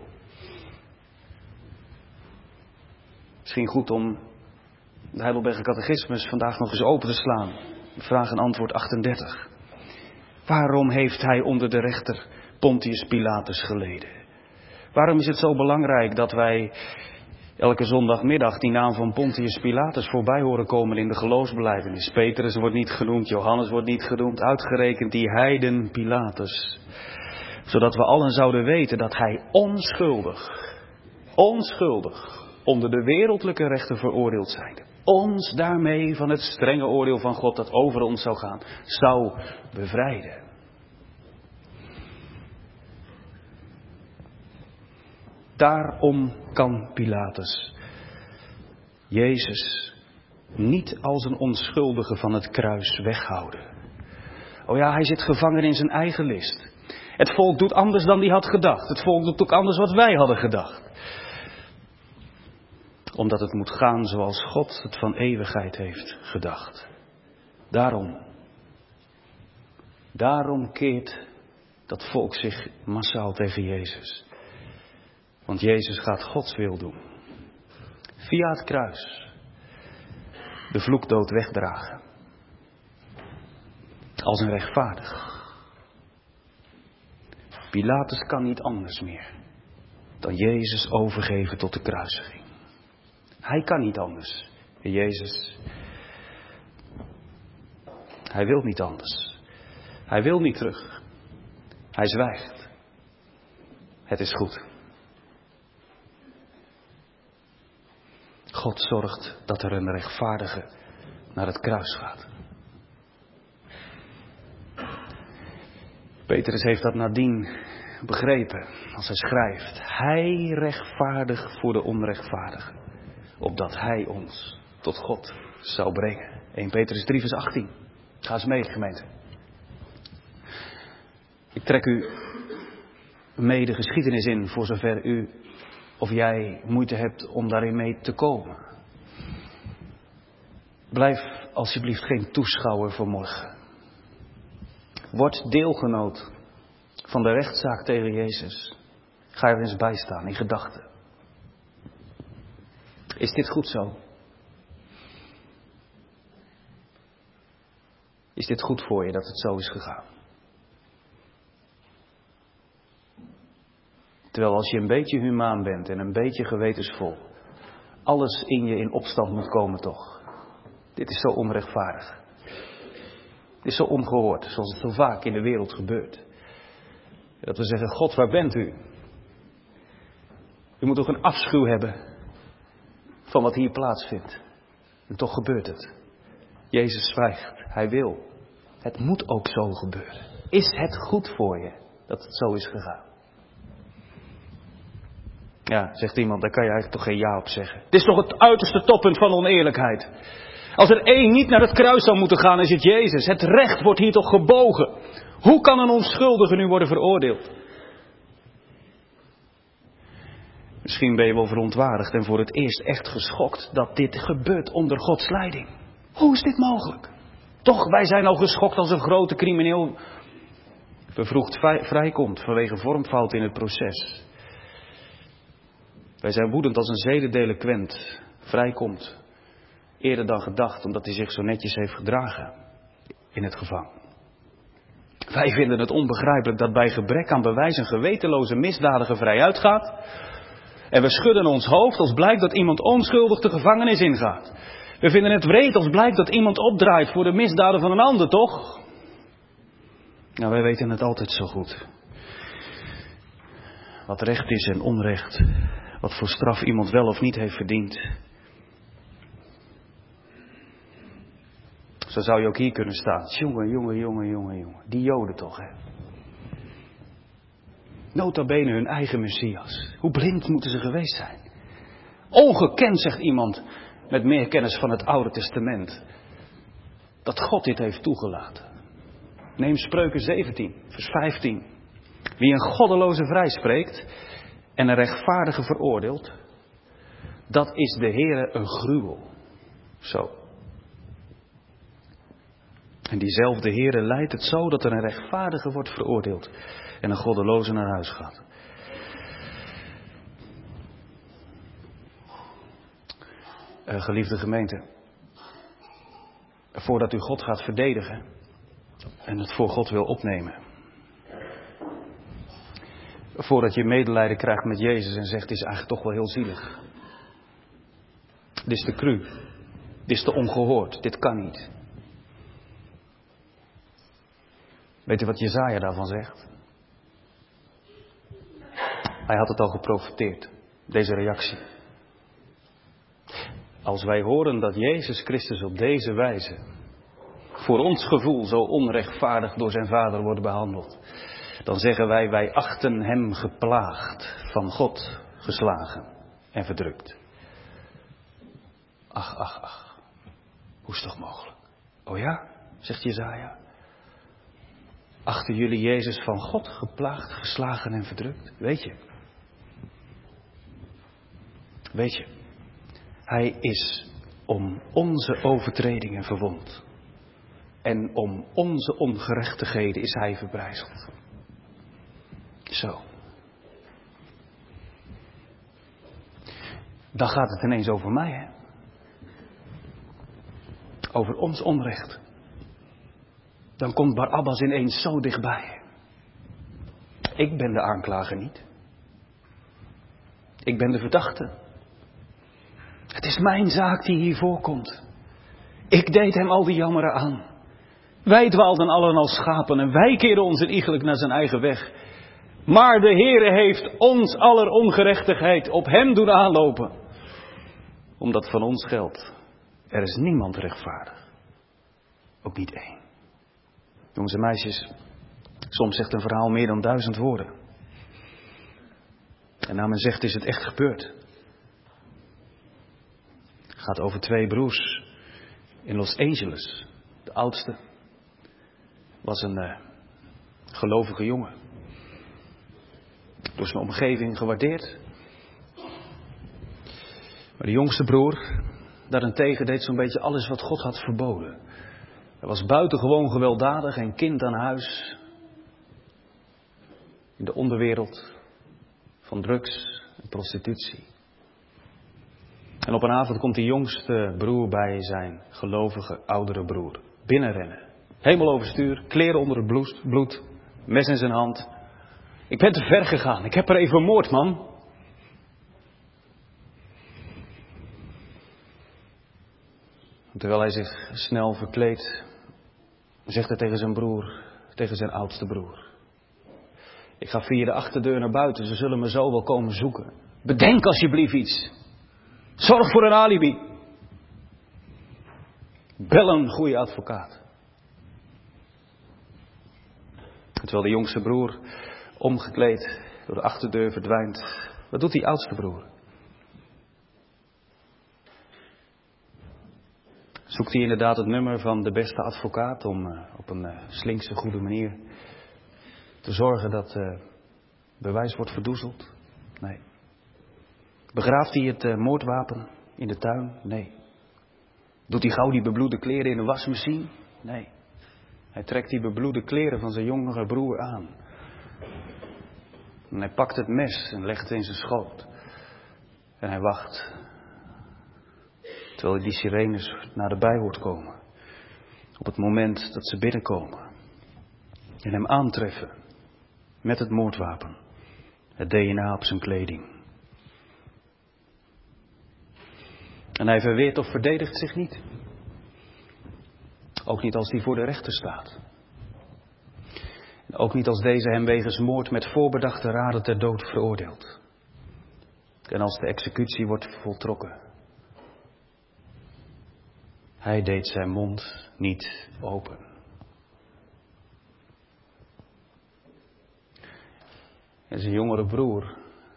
Misschien goed om de Heidelberger Catechismus vandaag nog eens open te slaan. Vraag en antwoord 38. Waarom heeft hij onder de rechter Pontius Pilatus geleden? Waarom is het zo belangrijk dat wij elke zondagmiddag die naam van Pontius Pilatus voorbij horen komen in de geloofsbelijdenis? Petrus wordt niet genoemd, Johannes wordt niet genoemd, uitgerekend die heiden Pilatus. Zodat we allen zouden weten dat hij onschuldig, onder de wereldlijke rechten veroordeeld zijnde, ons daarmee van het strenge oordeel van God dat over ons zou gaan, zou bevrijden. Daarom kan Pilatus Jezus niet als een onschuldige van het kruis weghouden. Oh ja, hij zit gevangen in zijn eigen list. Het volk doet anders dan hij had gedacht. Het volk doet ook anders wat wij hadden gedacht. Omdat het moet gaan zoals God het van eeuwigheid heeft gedacht. Daarom keert dat volk zich massaal tegen Jezus. Want Jezus gaat Gods wil doen. Via het kruis. De vloekdood wegdragen. Als een rechtvaardig. Pilatus kan niet anders meer dan Jezus overgeven tot de kruisiging. Hij kan niet anders. Jezus, hij wil niet anders. Hij wil niet terug. Hij zwijgt. Het is goed. God zorgt dat er een rechtvaardige naar het kruis gaat. Petrus heeft dat nadien begrepen als hij schrijft. Hij rechtvaardig voor de onrechtvaardigen. Opdat hij ons tot God zou brengen. 1 Petrus 3 vers 18. Ga eens mee, gemeente. Ik trek u mee de geschiedenis in voor zover u of jij moeite hebt om daarin mee te komen. Blijf alsjeblieft geen toeschouwer voor morgen. Word deelgenoot van de rechtszaak tegen Jezus. Ga er eens bij staan in gedachten. Is dit goed zo? Is dit goed voor je dat het zo is gegaan? Terwijl als je een beetje humaan bent en een beetje gewetensvol, alles in je in opstand moet komen toch. Dit is zo onrechtvaardig. Dit is zo ongehoord, zoals het zo vaak in de wereld gebeurt. Dat we zeggen, God, waar bent u? U moet toch een afschuw hebben van wat hier plaatsvindt. En toch gebeurt het. Jezus zwijgt, hij wil. Het moet ook zo gebeuren. Is het goed voor je dat het zo is gegaan? Ja, zegt iemand, daar kan je eigenlijk toch geen ja op zeggen. Het is toch het uiterste toppunt van oneerlijkheid. Als er één niet naar het kruis zou moeten gaan, is het Jezus. Het recht wordt hier toch gebogen. Hoe kan een onschuldige nu worden veroordeeld? Misschien ben je wel verontwaardigd en voor het eerst echt geschokt dat dit gebeurt onder Gods leiding. Hoe is dit mogelijk? Toch, wij zijn al geschokt als een grote crimineel vervroegd vrijkomt vanwege vormfout in het proces. Wij zijn woedend als een zedendelinquent vrijkomt. Eerder dan gedacht, omdat hij zich zo netjes heeft gedragen in het gevangen. Wij vinden het onbegrijpelijk dat bij gebrek aan bewijs een gewetenloze misdadiger vrij uitgaat. En we schudden ons hoofd als blijkt dat iemand onschuldig de gevangenis ingaat. We vinden het wreed als blijkt dat iemand opdraait voor de misdaden van een ander, toch? Nou, wij weten het altijd zo goed. Wat recht is en onrecht. Wat voor straf iemand wel of niet heeft verdiend. Zo zou je ook hier kunnen staan. Jongen. Die Joden toch, hè. Nota bene hun eigen Messias. Hoe blind moeten ze geweest zijn? Ongekend, zegt iemand met meer kennis van het Oude Testament. Dat God dit heeft toegelaten. Neem Spreuken 17, vers 15. Wie een goddeloze vrijspreekt en een rechtvaardige veroordeelt, dat is de Heere een gruwel. Zo. En diezelfde Heere leidt het zo dat er een rechtvaardige wordt veroordeeld en een goddeloze naar huis gaat. Geliefde gemeente, voordat u God gaat verdedigen en het voor God wil opnemen, voordat je medelijden krijgt met Jezus en zegt, het is eigenlijk toch wel heel zielig. Dit is te cru, dit is te ongehoord, dit kan niet. Weet u wat Jesaja daarvan zegt? Hij had het al geprofeteerd, deze reactie. Als wij horen dat Jezus Christus op deze wijze, voor ons gevoel zo onrechtvaardig door zijn Vader wordt behandeld, dan zeggen wij achten hem geplaagd, van God geslagen en verdrukt. Ach, hoe is het toch mogelijk? Oh ja, zegt Jesaja. Achten jullie Jezus van God geplaagd, geslagen en verdrukt? Weet je, hij is om onze overtredingen verwond. En om onze ongerechtigheden is hij verbrijzeld. Zo. Dan gaat het ineens over mij, hè? Over ons onrecht. Dan komt Barabbas ineens zo dichtbij. Ik ben de aanklager niet. Ik ben de verdachte. Het is mijn zaak die hier voorkomt. Ik deed hem al die jammeren aan. Wij dwaalden allen als schapen en wij keerden ons iegelijk naar zijn eigen weg. Maar de Heere heeft ons aller ongerechtigheid op hem doen aanlopen. Omdat van ons geldt, er is niemand rechtvaardig. Ook niet één. Jongens en meisjes, soms zegt een verhaal meer dan 1000 woorden. En nou men zegt, is het echt gebeurd. Het gaat over 2 broers in Los Angeles. De oudste was een gelovige jongen. Door zijn omgeving gewaardeerd. Maar de jongste broer daarentegen deed zo'n beetje alles wat God had verboden. Hij was buitengewoon gewelddadig en kind aan huis. In de onderwereld van drugs en prostitutie. En op een avond komt de jongste broer bij zijn gelovige oudere broer. Binnenrennen. Helemaal overstuur, kleren onder het bloed, mes in zijn hand. Ik ben te ver gegaan, ik heb er even vermoord, man. Terwijl hij zich snel verkleedt, zegt hij tegen zijn broer, tegen zijn oudste broer. Ik ga via de achterdeur naar buiten, ze zullen me zo wel komen zoeken. Bedenk alsjeblieft iets. Zorg voor een alibi. Bel een goede advocaat. Terwijl de jongste broer, omgekleed, door de achterdeur verdwijnt. Wat doet die oudste broer? Zoekt hij inderdaad het nummer van de beste advocaat om op een slinkse, goede manier te zorgen dat bewijs wordt verdoezeld? Nee. Begraaft hij het moordwapen in de tuin? Nee. Doet hij gauw die bebloede kleren in de wasmachine? Nee. Hij trekt die bebloede kleren van zijn jongere broer aan. En hij pakt het mes en legt het in zijn schoot. En hij wacht. Terwijl hij die sirenes naderbij hoort komen. Op het moment dat ze binnenkomen. En hem aantreffen. Met het moordwapen. Het DNA op zijn kleding. En hij verweert of verdedigt zich niet. Ook niet als hij voor de rechter staat. En ook niet als deze hem wegens moord met voorbedachte raden ter dood veroordeelt. En als de executie wordt voltrokken. Hij deed zijn mond niet open. En zijn jongere broer,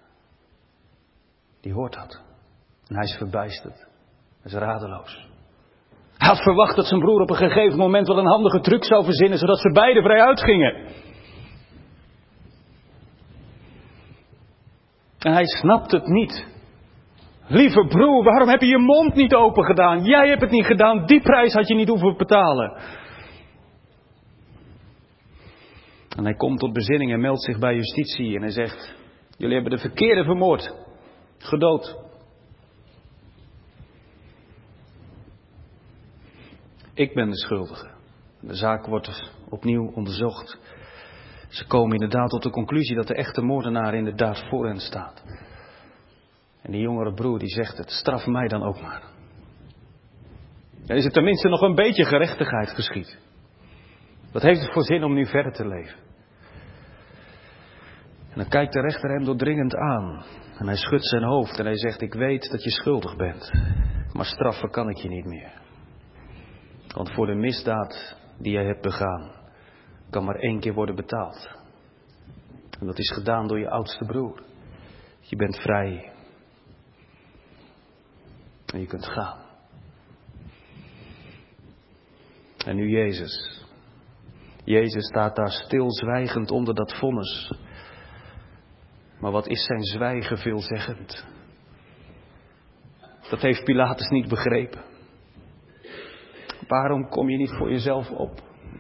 die hoort dat. En hij is verbijsterd. Hij is radeloos. Hij had verwacht dat zijn broer op een gegeven moment wel een handige truc zou verzinnen, zodat ze beiden vrij uitgingen. En hij snapt het niet. Lieve broer, waarom heb je je mond niet open gedaan? Jij hebt het niet gedaan, die prijs had je niet hoeven betalen. En hij komt tot bezinning en meldt zich bij justitie en hij zegt, jullie hebben de verkeerde vermoord, gedood. Ik ben de schuldige. De zaak wordt opnieuw onderzocht. Ze komen inderdaad tot de conclusie dat de echte moordenaar inderdaad voor hen staat. En die jongere broer die zegt het, straf mij dan ook maar. Dan is er tenminste nog een beetje gerechtigheid geschied. Wat heeft het voor zin om nu verder te leven? En dan kijkt de rechter hem doordringend aan. En hij schudt zijn hoofd en hij zegt, ik weet dat je schuldig bent. Maar straffen kan ik je niet meer. Want voor de misdaad die jij hebt begaan, kan maar 1 keer worden betaald. En dat is gedaan door je oudste broer. Je bent vrij. En je kunt gaan. En nu Jezus. Jezus staat daar stilzwijgend onder dat vonnis. Maar wat is zijn zwijgen veelzeggend? Dat heeft Pilatus niet begrepen. Waarom kom je niet voor jezelf op?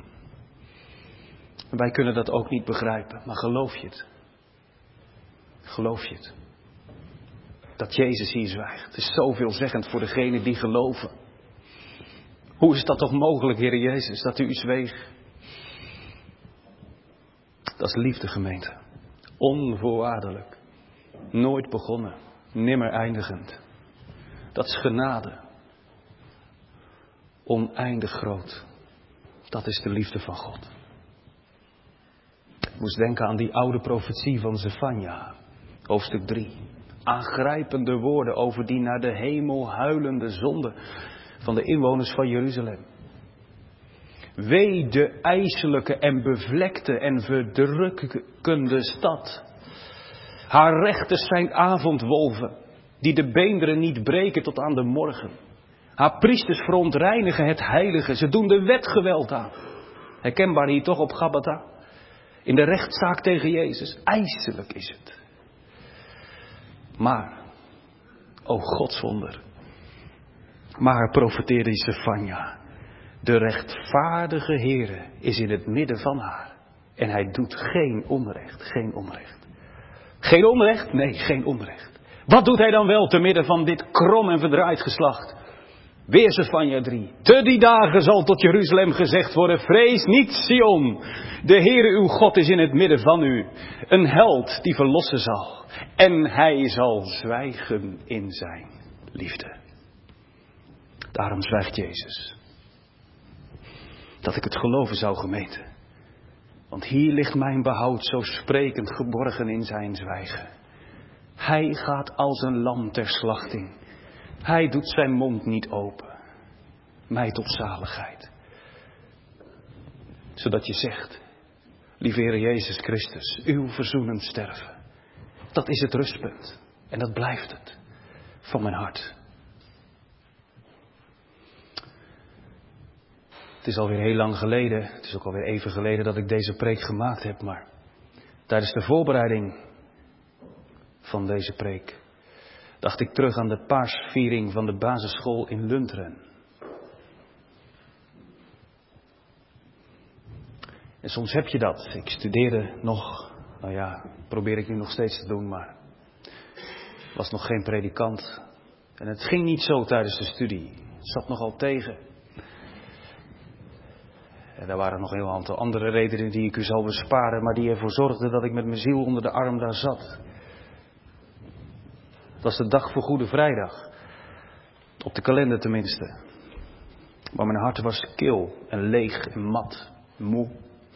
Wij kunnen dat ook niet begrijpen, maar geloof je het? Geloof je het? Dat Jezus hier zwijgt. Het is zo veelzeggend voor degenen die geloven. Hoe is dat toch mogelijk, Heer Jezus, dat u zweeg? Dat is liefde, gemeente. Onvoorwaardelijk. Nooit begonnen. Nimmer eindigend. Dat is genade. Oneindig groot. Dat is de liefde van God. Ik moest denken aan die oude profetie van Zefanja. Hoofdstuk 3. Aangrijpende woorden over die naar de hemel huilende zonde van de inwoners van Jeruzalem. Wee de ijselijke en bevlekte en verdrukkende stad. Haar rechters zijn avondwolven, die de beenderen niet breken tot aan de morgen. Haar priesters verontreinigen het heilige, ze doen de wet geweld aan. Herkenbaar hier toch op Gabbatha? In de rechtszaak tegen Jezus, ijselijk is het. Maar, o Godswonder, maar profeteerde Zefanja, De rechtvaardige Heere is in het midden van haar. En hij doet geen onrecht, geen onrecht. Geen onrecht? Nee, geen onrecht. Wat doet hij dan wel te midden van dit krom en verdraaid geslacht? Weer Zefanja 3. Te die dagen zal tot Jeruzalem gezegd worden, vrees niet Sion. De Heere uw God is in het midden van u. Een held die verlossen zal. En hij zal zwijgen in zijn liefde. Daarom zwijgt Jezus. Dat ik het geloven zou, gemeente. Want hier ligt mijn behoud zo sprekend geborgen in zijn zwijgen. Hij gaat als een lam ter slachting. Hij doet zijn mond niet open. Mij tot zaligheid. Zodat je zegt, lieve Heer Jezus Christus, uw verzoenend sterven. Dat is het rustpunt. En dat blijft het. Van mijn hart. Het is alweer heel lang geleden, het is ook alweer even geleden dat ik deze preek gemaakt heb, maar tijdens de voorbereiding van deze preek dacht ik terug aan de paasviering van de basisschool in Lunteren. En soms heb je dat. Ik studeerde nog, probeer ik nu nog steeds te doen, maar was nog geen predikant. En het ging niet zo tijdens de studie. Het zat nogal tegen. En daar waren nog een heel aantal andere redenen die ik u zal besparen, maar die ervoor zorgden dat ik met mijn ziel onder de arm daar zat. Het was de dag voor Goede Vrijdag. Op de kalender tenminste. Maar mijn hart was kil en leeg en mat, moe.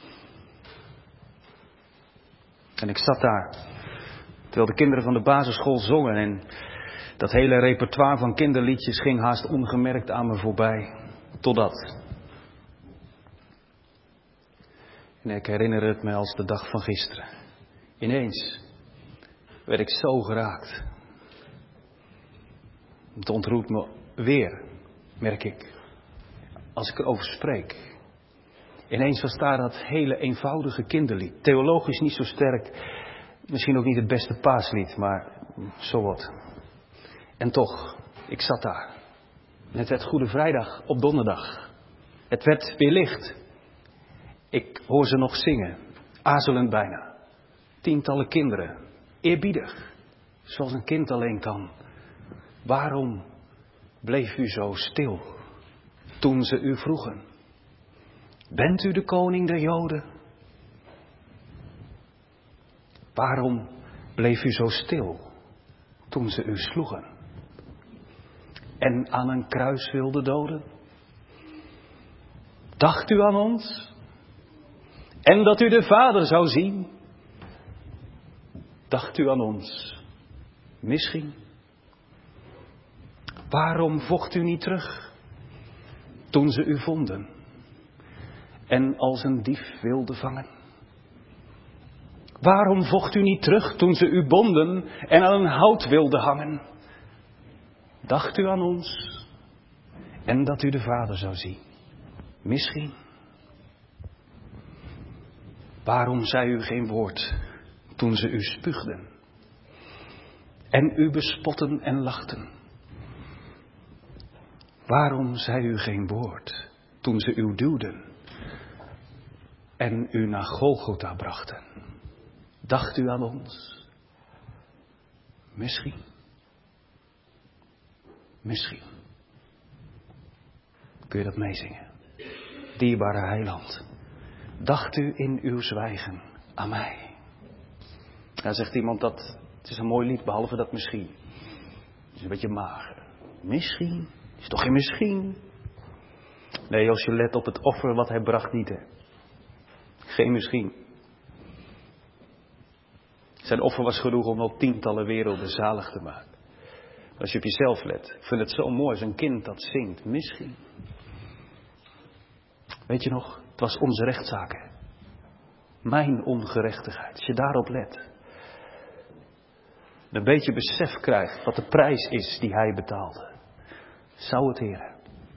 En ik zat daar, terwijl de kinderen van de basisschool zongen en dat hele repertoire van kinderliedjes ging haast ongemerkt aan me voorbij. Totdat. En ik herinner het me als de dag van gisteren. Ineens werd ik zo geraakt. Het ontroert me weer, merk ik, als ik erover spreek. Ineens was daar dat hele eenvoudige kinderlied. Theologisch niet zo sterk, misschien ook niet het beste paaslied, maar zowat. En toch, ik zat daar. En het werd Goede Vrijdag op donderdag. Het werd weer licht. Ik hoor ze nog zingen, aarzelend bijna. Tientallen kinderen, eerbiedig, zoals een kind alleen kan. Waarom bleef u zo stil toen ze u vroegen? Bent u de koning der Joden? Waarom bleef u zo stil toen ze u sloegen? En aan een kruis wilde doden? Dacht u aan ons? En dat u de Vader zou zien? Dacht u aan ons? Misschien? Waarom vocht u niet terug toen ze u vonden en als een dief wilden vangen? Waarom vocht u niet terug toen ze u bonden en aan een hout wilden hangen? Dacht u aan ons en dat u de Vader zou zien? Misschien? Waarom zei u geen woord toen ze u spuugden en u bespotten en lachten? Waarom zei u geen woord toen ze u duwden en u naar Golgotha brachten? Dacht u aan ons? Misschien. Misschien. Kun je dat meezingen? Dierbare Heiland, dacht u in uw zwijgen aan mij? Dan zegt iemand dat het is een mooi lied, behalve dat misschien. Het is een beetje mager. Misschien. Is toch geen misschien? Nee, als je let op het offer wat hij bracht niet, hè. Geen misschien. Zijn offer was genoeg om al tientallen werelden zalig te maken. Als je op jezelf let. Ik vind het zo mooi als een kind dat zingt. Misschien. Weet je nog? Het was onze rechtszaak. Hè? Mijn ongerechtigheid. Als je daarop let. Een beetje besef krijgt wat de prijs is die hij betaalde. Zou het, Heer.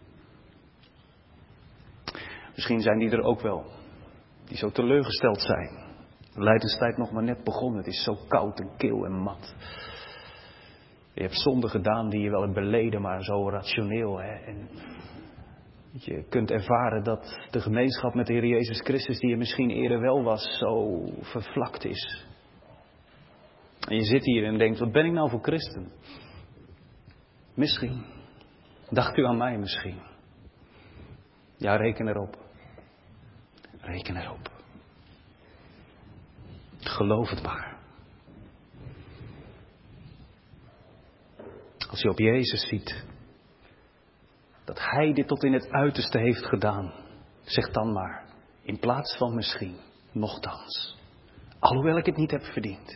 Misschien zijn die er ook wel. Die zo teleurgesteld zijn. De lijdenstijd nog maar net begonnen. Het is zo koud en kil en mat. Je hebt zonden gedaan die je wel hebt beleden, maar zo rationeel. Hè? En Je kunt ervaren dat de gemeenschap met de Heer Jezus Christus, die er misschien eerder wel was, zo vervlakt is. En je zit hier en denkt, wat ben ik nou voor christen? Misschien. Dacht u aan mij misschien? Ja, reken erop. Reken erop. Geloof het maar. Als je op Jezus ziet dat Hij dit tot in het uiterste heeft gedaan, zeg dan maar, in plaats van misschien, nochtans. Alhoewel ik het niet heb verdiend.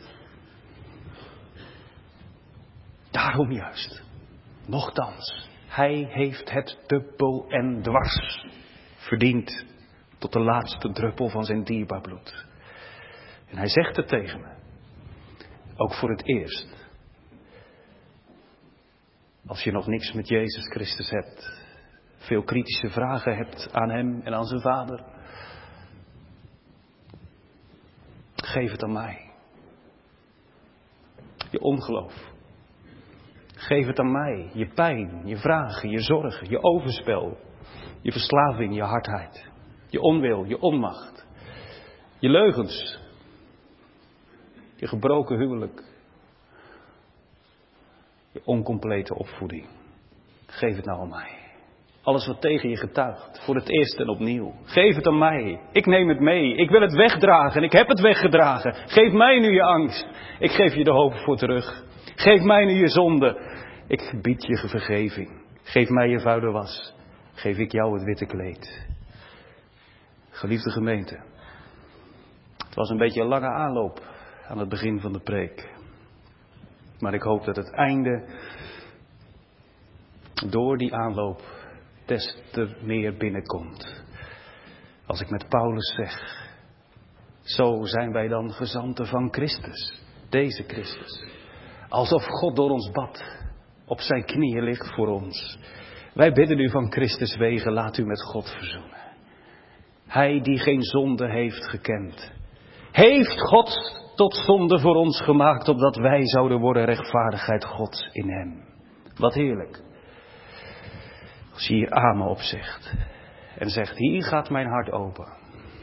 Daarom juist, nochtans. Hij heeft het dubbel en dwars verdiend tot de laatste druppel van zijn dierbaar bloed. En hij zegt het tegen me, ook voor het eerst. Als je nog niks met Jezus Christus hebt, veel kritische vragen hebt aan hem en aan zijn Vader, geef het aan mij. Je ongeloof. Geef het aan mij. Je pijn, je vragen, je zorgen, je overspel, je verslaving, je hardheid, je onwil, je onmacht, je leugens, je gebroken huwelijk, je oncomplete opvoeding. Geef het nou aan mij. Alles wat tegen je getuigt, voor het eerst en opnieuw. Geef het aan mij. Ik neem het mee. Ik wil het wegdragen en ik heb het weggedragen. Geef mij nu je angst. Ik geef je de hoop voor terug. Geef mij nu je zonde. Ik bied je vergeving. Geef mij je vuile was. Geef ik jou het witte kleed. Geliefde gemeente. Het was een beetje een lange aanloop aan het begin van de preek. Maar ik hoop dat het einde door die aanloop des te meer binnenkomt. Als ik met Paulus zeg, zo zijn wij dan gezanten van Christus, deze Christus. Alsof God door ons bad, op zijn knieën ligt voor ons. Wij bidden u van Christus wegen, laat u met God verzoenen. Hij die geen zonde heeft gekend, heeft God tot zonde voor ons gemaakt, opdat wij zouden worden rechtvaardigheid Gods in hem. Wat heerlijk. Als je hier amen op zegt en zegt, hier gaat mijn hart open.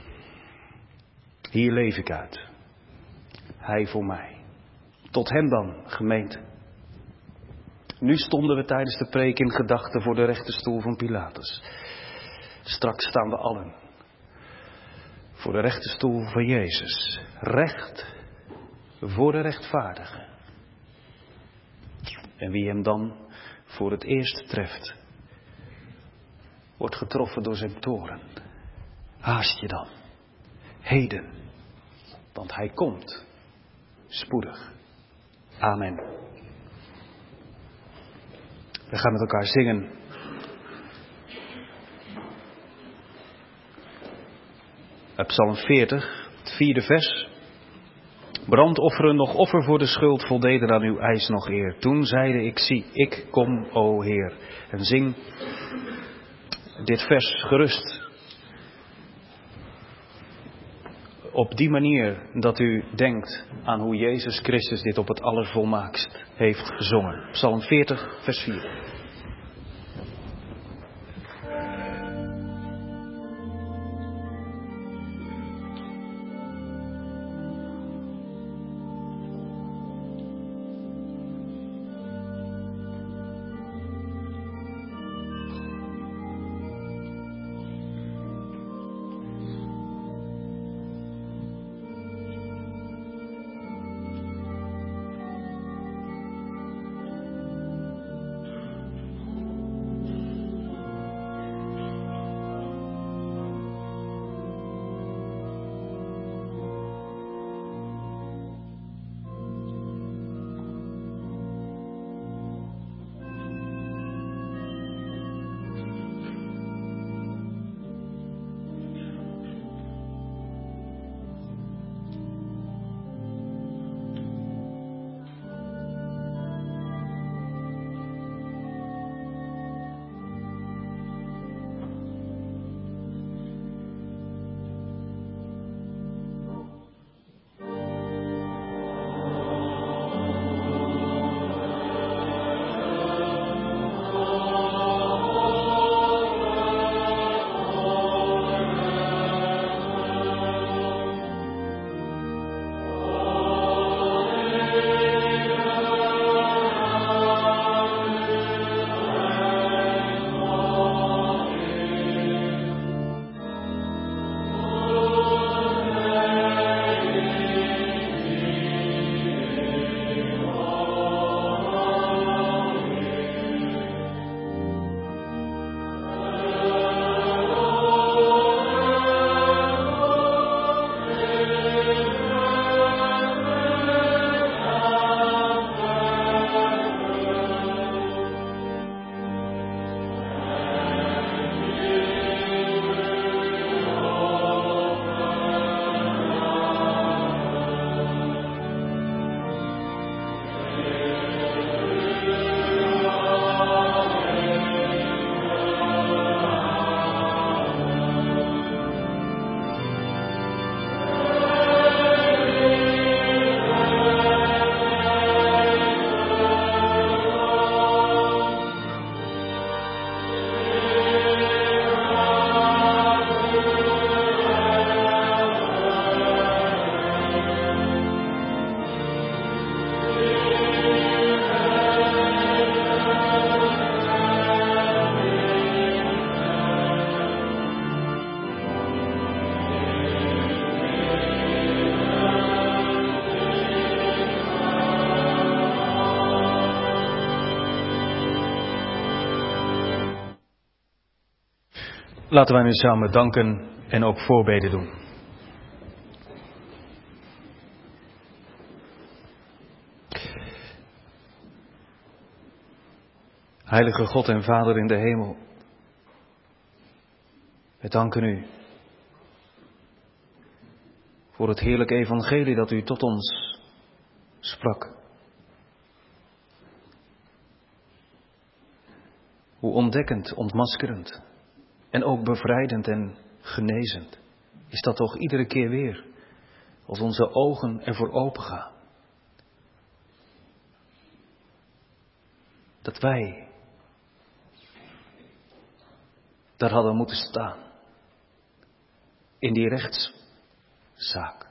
Hier leef ik uit. Hij voor mij. Tot hem dan, gemeente. Nu stonden we tijdens de preek in gedachten voor de rechterstoel van Pilatus. Straks staan we allen voor de rechterstoel van Jezus. Recht voor de rechtvaardige. En wie hem dan voor het eerst treft, wordt getroffen door zijn toorn. Haast je dan. Heden. Want hij komt. Spoedig. Amen. We gaan met elkaar zingen. Uit Psalm 40, het 4e vers. Brandofferen nog offer voor de schuld voldeden aan uw eis nog eer. Toen zeide ik, zie, ik kom, o Heer. En zing dit vers gerust. Op die manier dat u denkt aan hoe Jezus Christus dit op het allervolmaakst heeft gezongen. Psalm 40, vers 4. Laten wij nu samen danken en ook voorbeden doen. Heilige God en Vader in de hemel, wij danken u voor het heerlijke evangelie dat u tot ons sprak. Hoe ontdekkend, ontmaskerend en ook bevrijdend en genezend is dat toch iedere keer weer, als onze ogen ervoor open gaan. Dat wij daar hadden moeten staan, in die rechtszaak.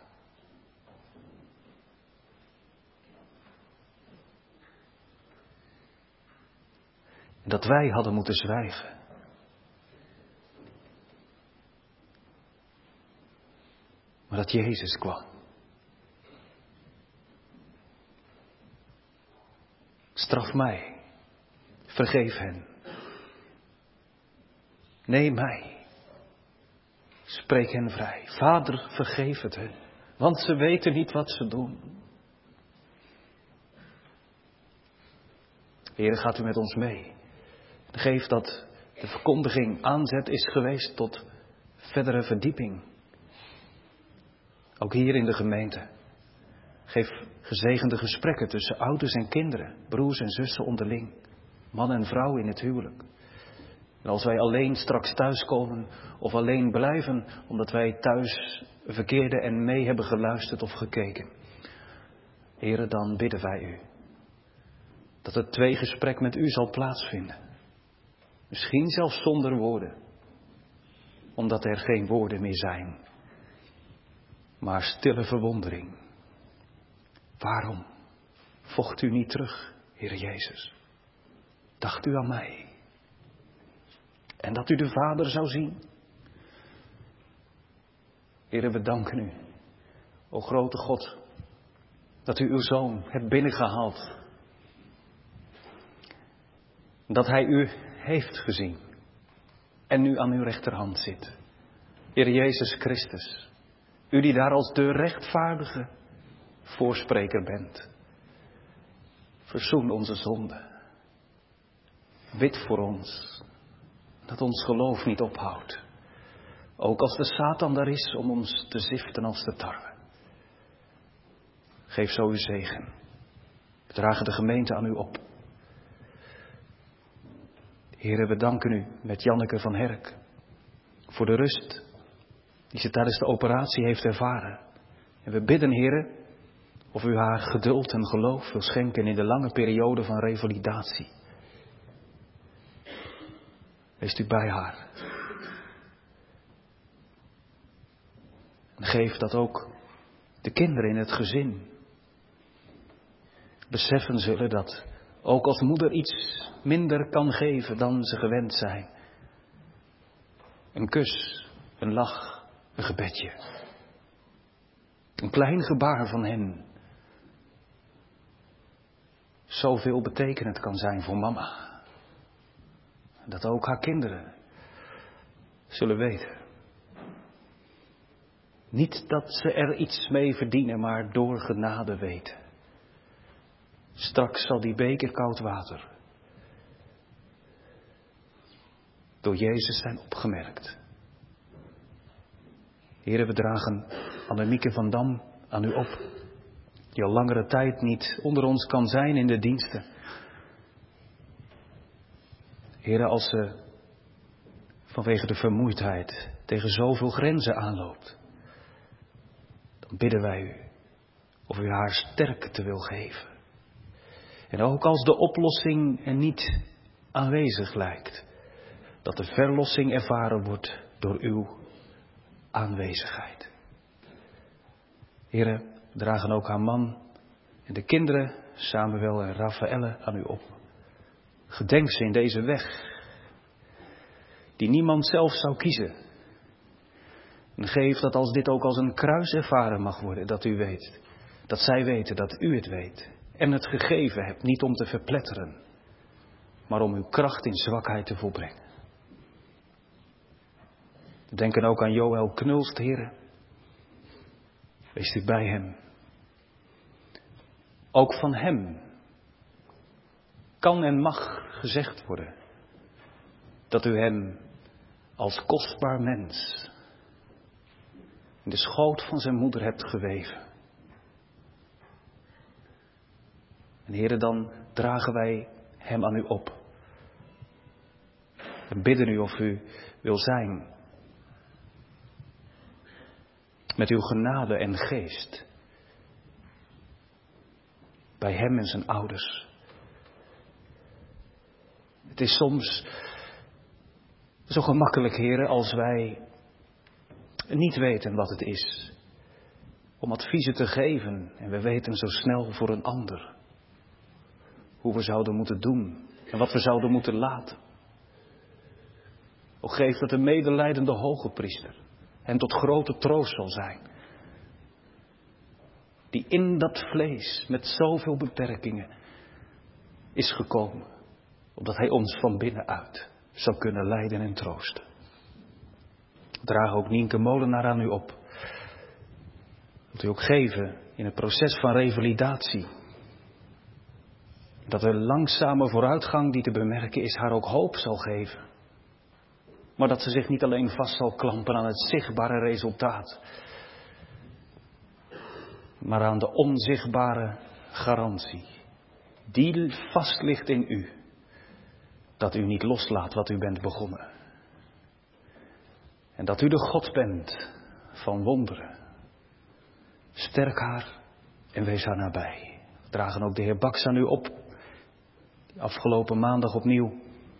En dat wij hadden moeten zwijgen. Maar dat Jezus kwam. Straf mij, vergeef hen. Neem mij, spreek hen vrij. Vader, vergeef het hen, want ze weten niet wat ze doen. Heer, gaat u met ons mee. Geef dat de verkondiging aanzet is geweest tot verdere verdieping. Ook hier in de gemeente. Geef gezegende gesprekken tussen ouders en kinderen, broers en zussen onderling, man en vrouw in het huwelijk. En als wij alleen straks thuiskomen of alleen blijven omdat wij thuis verkeerde en mee hebben geluisterd of gekeken. Here, dan bidden wij u dat het tweegesprek met u zal plaatsvinden. Misschien zelfs zonder woorden, omdat er geen woorden meer zijn, maar stille verwondering. Waarom vocht u niet terug, Heer Jezus? Dacht u aan mij? En dat u de Vader zou zien? Heere, we danken u, o grote God, dat u uw Zoon hebt binnengehaald. Dat hij u heeft gezien en nu aan uw rechterhand zit. Heer Jezus Christus, u die daar als de rechtvaardige voorspreker bent. Verzoen onze zonden. Bid voor ons, dat ons geloof niet ophoudt. Ook als de Satan daar is om ons te ziften als de tarwe. Geef zo uw zegen. We dragen de gemeente aan u op. Heere, we danken u met Janneke van Herk voor de rust die ze tijdens de operatie heeft ervaren. En we bidden, Heere, of u haar geduld en geloof wil schenken in de lange periode van revalidatie. Wees u bij haar. En geef dat ook de kinderen in het gezin beseffen zullen dat ook als moeder iets minder kan geven dan ze gewend zijn. Een kus, een lach, een gebedje. Een klein gebaar van hen. Zoveel betekenend kan zijn voor mama. Dat ook haar kinderen zullen weten. Niet dat ze er iets mee verdienen, maar door genade weten. Straks zal die beker koud water door Jezus zijn opgemerkt. Heere, we dragen Annemieke van Dam aan u op, die al langere tijd niet onder ons kan zijn in de diensten. Heere, als ze vanwege de vermoeidheid tegen zoveel grenzen aanloopt, dan bidden wij u of u haar sterkte wil geven. En ook als de oplossing er niet aanwezig lijkt, dat de verlossing ervaren wordt door uw aanwezigheid. Heere, we dragen ook haar man en de kinderen, Samuel en Raphaëlle, aan u op. Gedenk ze in deze weg, die niemand zelf zou kiezen. En geef dat als dit ook als een kruis ervaren mag worden, dat u weet, dat zij weten dat u het weet. En het gegeven hebt, niet om te verpletteren, maar om uw kracht in zwakheid te volbrengen. We denken ook aan Joël Knulst, Heere. Wees u bij hem. Ook van hem kan en mag gezegd worden dat u hem als kostbaar mens in de schoot van zijn moeder hebt geweven. En Heere, dan dragen wij hem aan u op. En bidden u of u wil zijn met uw genade en geest bij hem en zijn ouders. Het is soms zo gemakkelijk, Heere, als wij niet weten wat het is om adviezen te geven en we weten zo snel voor een ander hoe we zouden moeten doen en wat we zouden moeten laten. O, geef dat de medelijdende hoge priester hen tot grote troost zal zijn, die in dat vlees met zoveel beperkingen is gekomen, opdat hij ons van binnenuit zou kunnen leiden en troosten. Draag ook Nienke Molenaar aan u op. Wilt u ook geven in het proces van revalidatie, dat de langzame vooruitgang die te bemerken is haar ook hoop zal geven. Maar dat ze zich niet alleen vast zal klampen aan het zichtbare resultaat, maar aan de onzichtbare garantie. Die vast ligt in u. Dat u niet loslaat wat u bent begonnen. En dat u de God bent van wonderen. Sterk haar en wees haar nabij. We dragen ook de heer Baks aan u op. Die afgelopen maandag opnieuw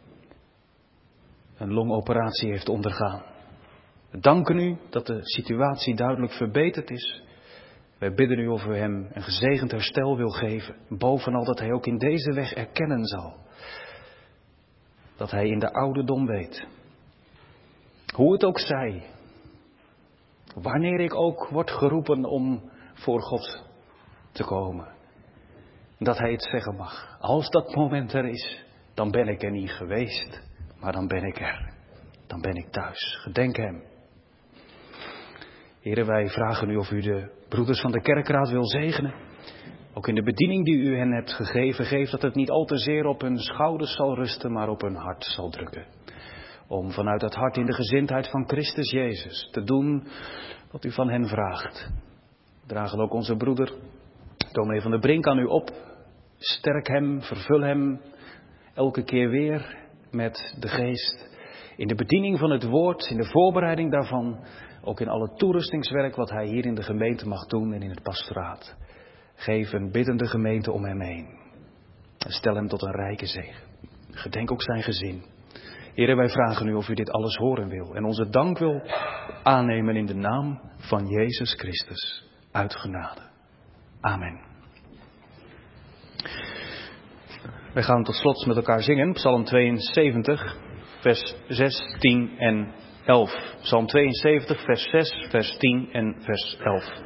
een longoperatie heeft ondergaan. We danken u dat de situatie duidelijk verbeterd is. Wij bidden u of u hem een gezegend herstel wil geven. Bovenal dat hij ook in deze weg erkennen zal dat hij in de ouderdom weet. Hoe het ook zij. Wanneer ik ook word geroepen om voor God te komen. Dat hij het zeggen mag. Als dat moment er is, dan ben ik er niet geweest. Maar dan ben ik er. Dan ben ik thuis. Gedenk hem. Heren, wij vragen u of u de broeders van de kerkraad wil zegenen. Ook in de bediening die u hen hebt gegeven, geef dat het niet al te zeer op hun schouders zal rusten, maar op hun hart zal drukken. Om vanuit dat hart in de gezindheid van Christus Jezus te doen wat u van hen vraagt. We dragen ook onze broeder dominee van der Brink aan u op. Sterk hem, vervul hem elke keer weer met de geest. In de bediening van het woord, in de voorbereiding daarvan. Ook in alle toerustingswerk wat hij hier in de gemeente mag doen en in het pastoraat. Geef een biddende gemeente om hem heen. En stel hem tot een rijke zegen. Gedenk ook zijn gezin. Heren, wij vragen u of u dit alles horen wil. En onze dank wil aannemen in de naam van Jezus Christus. Uit genade. Amen. Wij gaan tot slot met elkaar zingen. Psalm 72, vers 6, 10 en 11. Psalm 72, vers 6, vers 10 en vers 11.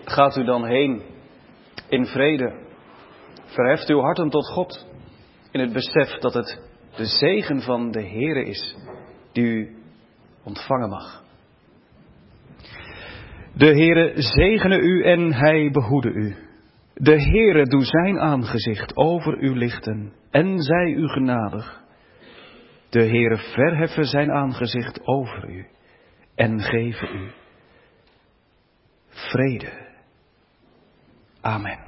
Gaat u dan heen in vrede. Verheft uw harten tot God in het besef dat het de zegen van de Heere is die u ontvangen mag. De Heere zegene u en hij behoede u. De Heere doe zijn aangezicht over u lichten en zij u genadig. De Heere verheffe zijn aangezicht over u en geven u vrede. Amen.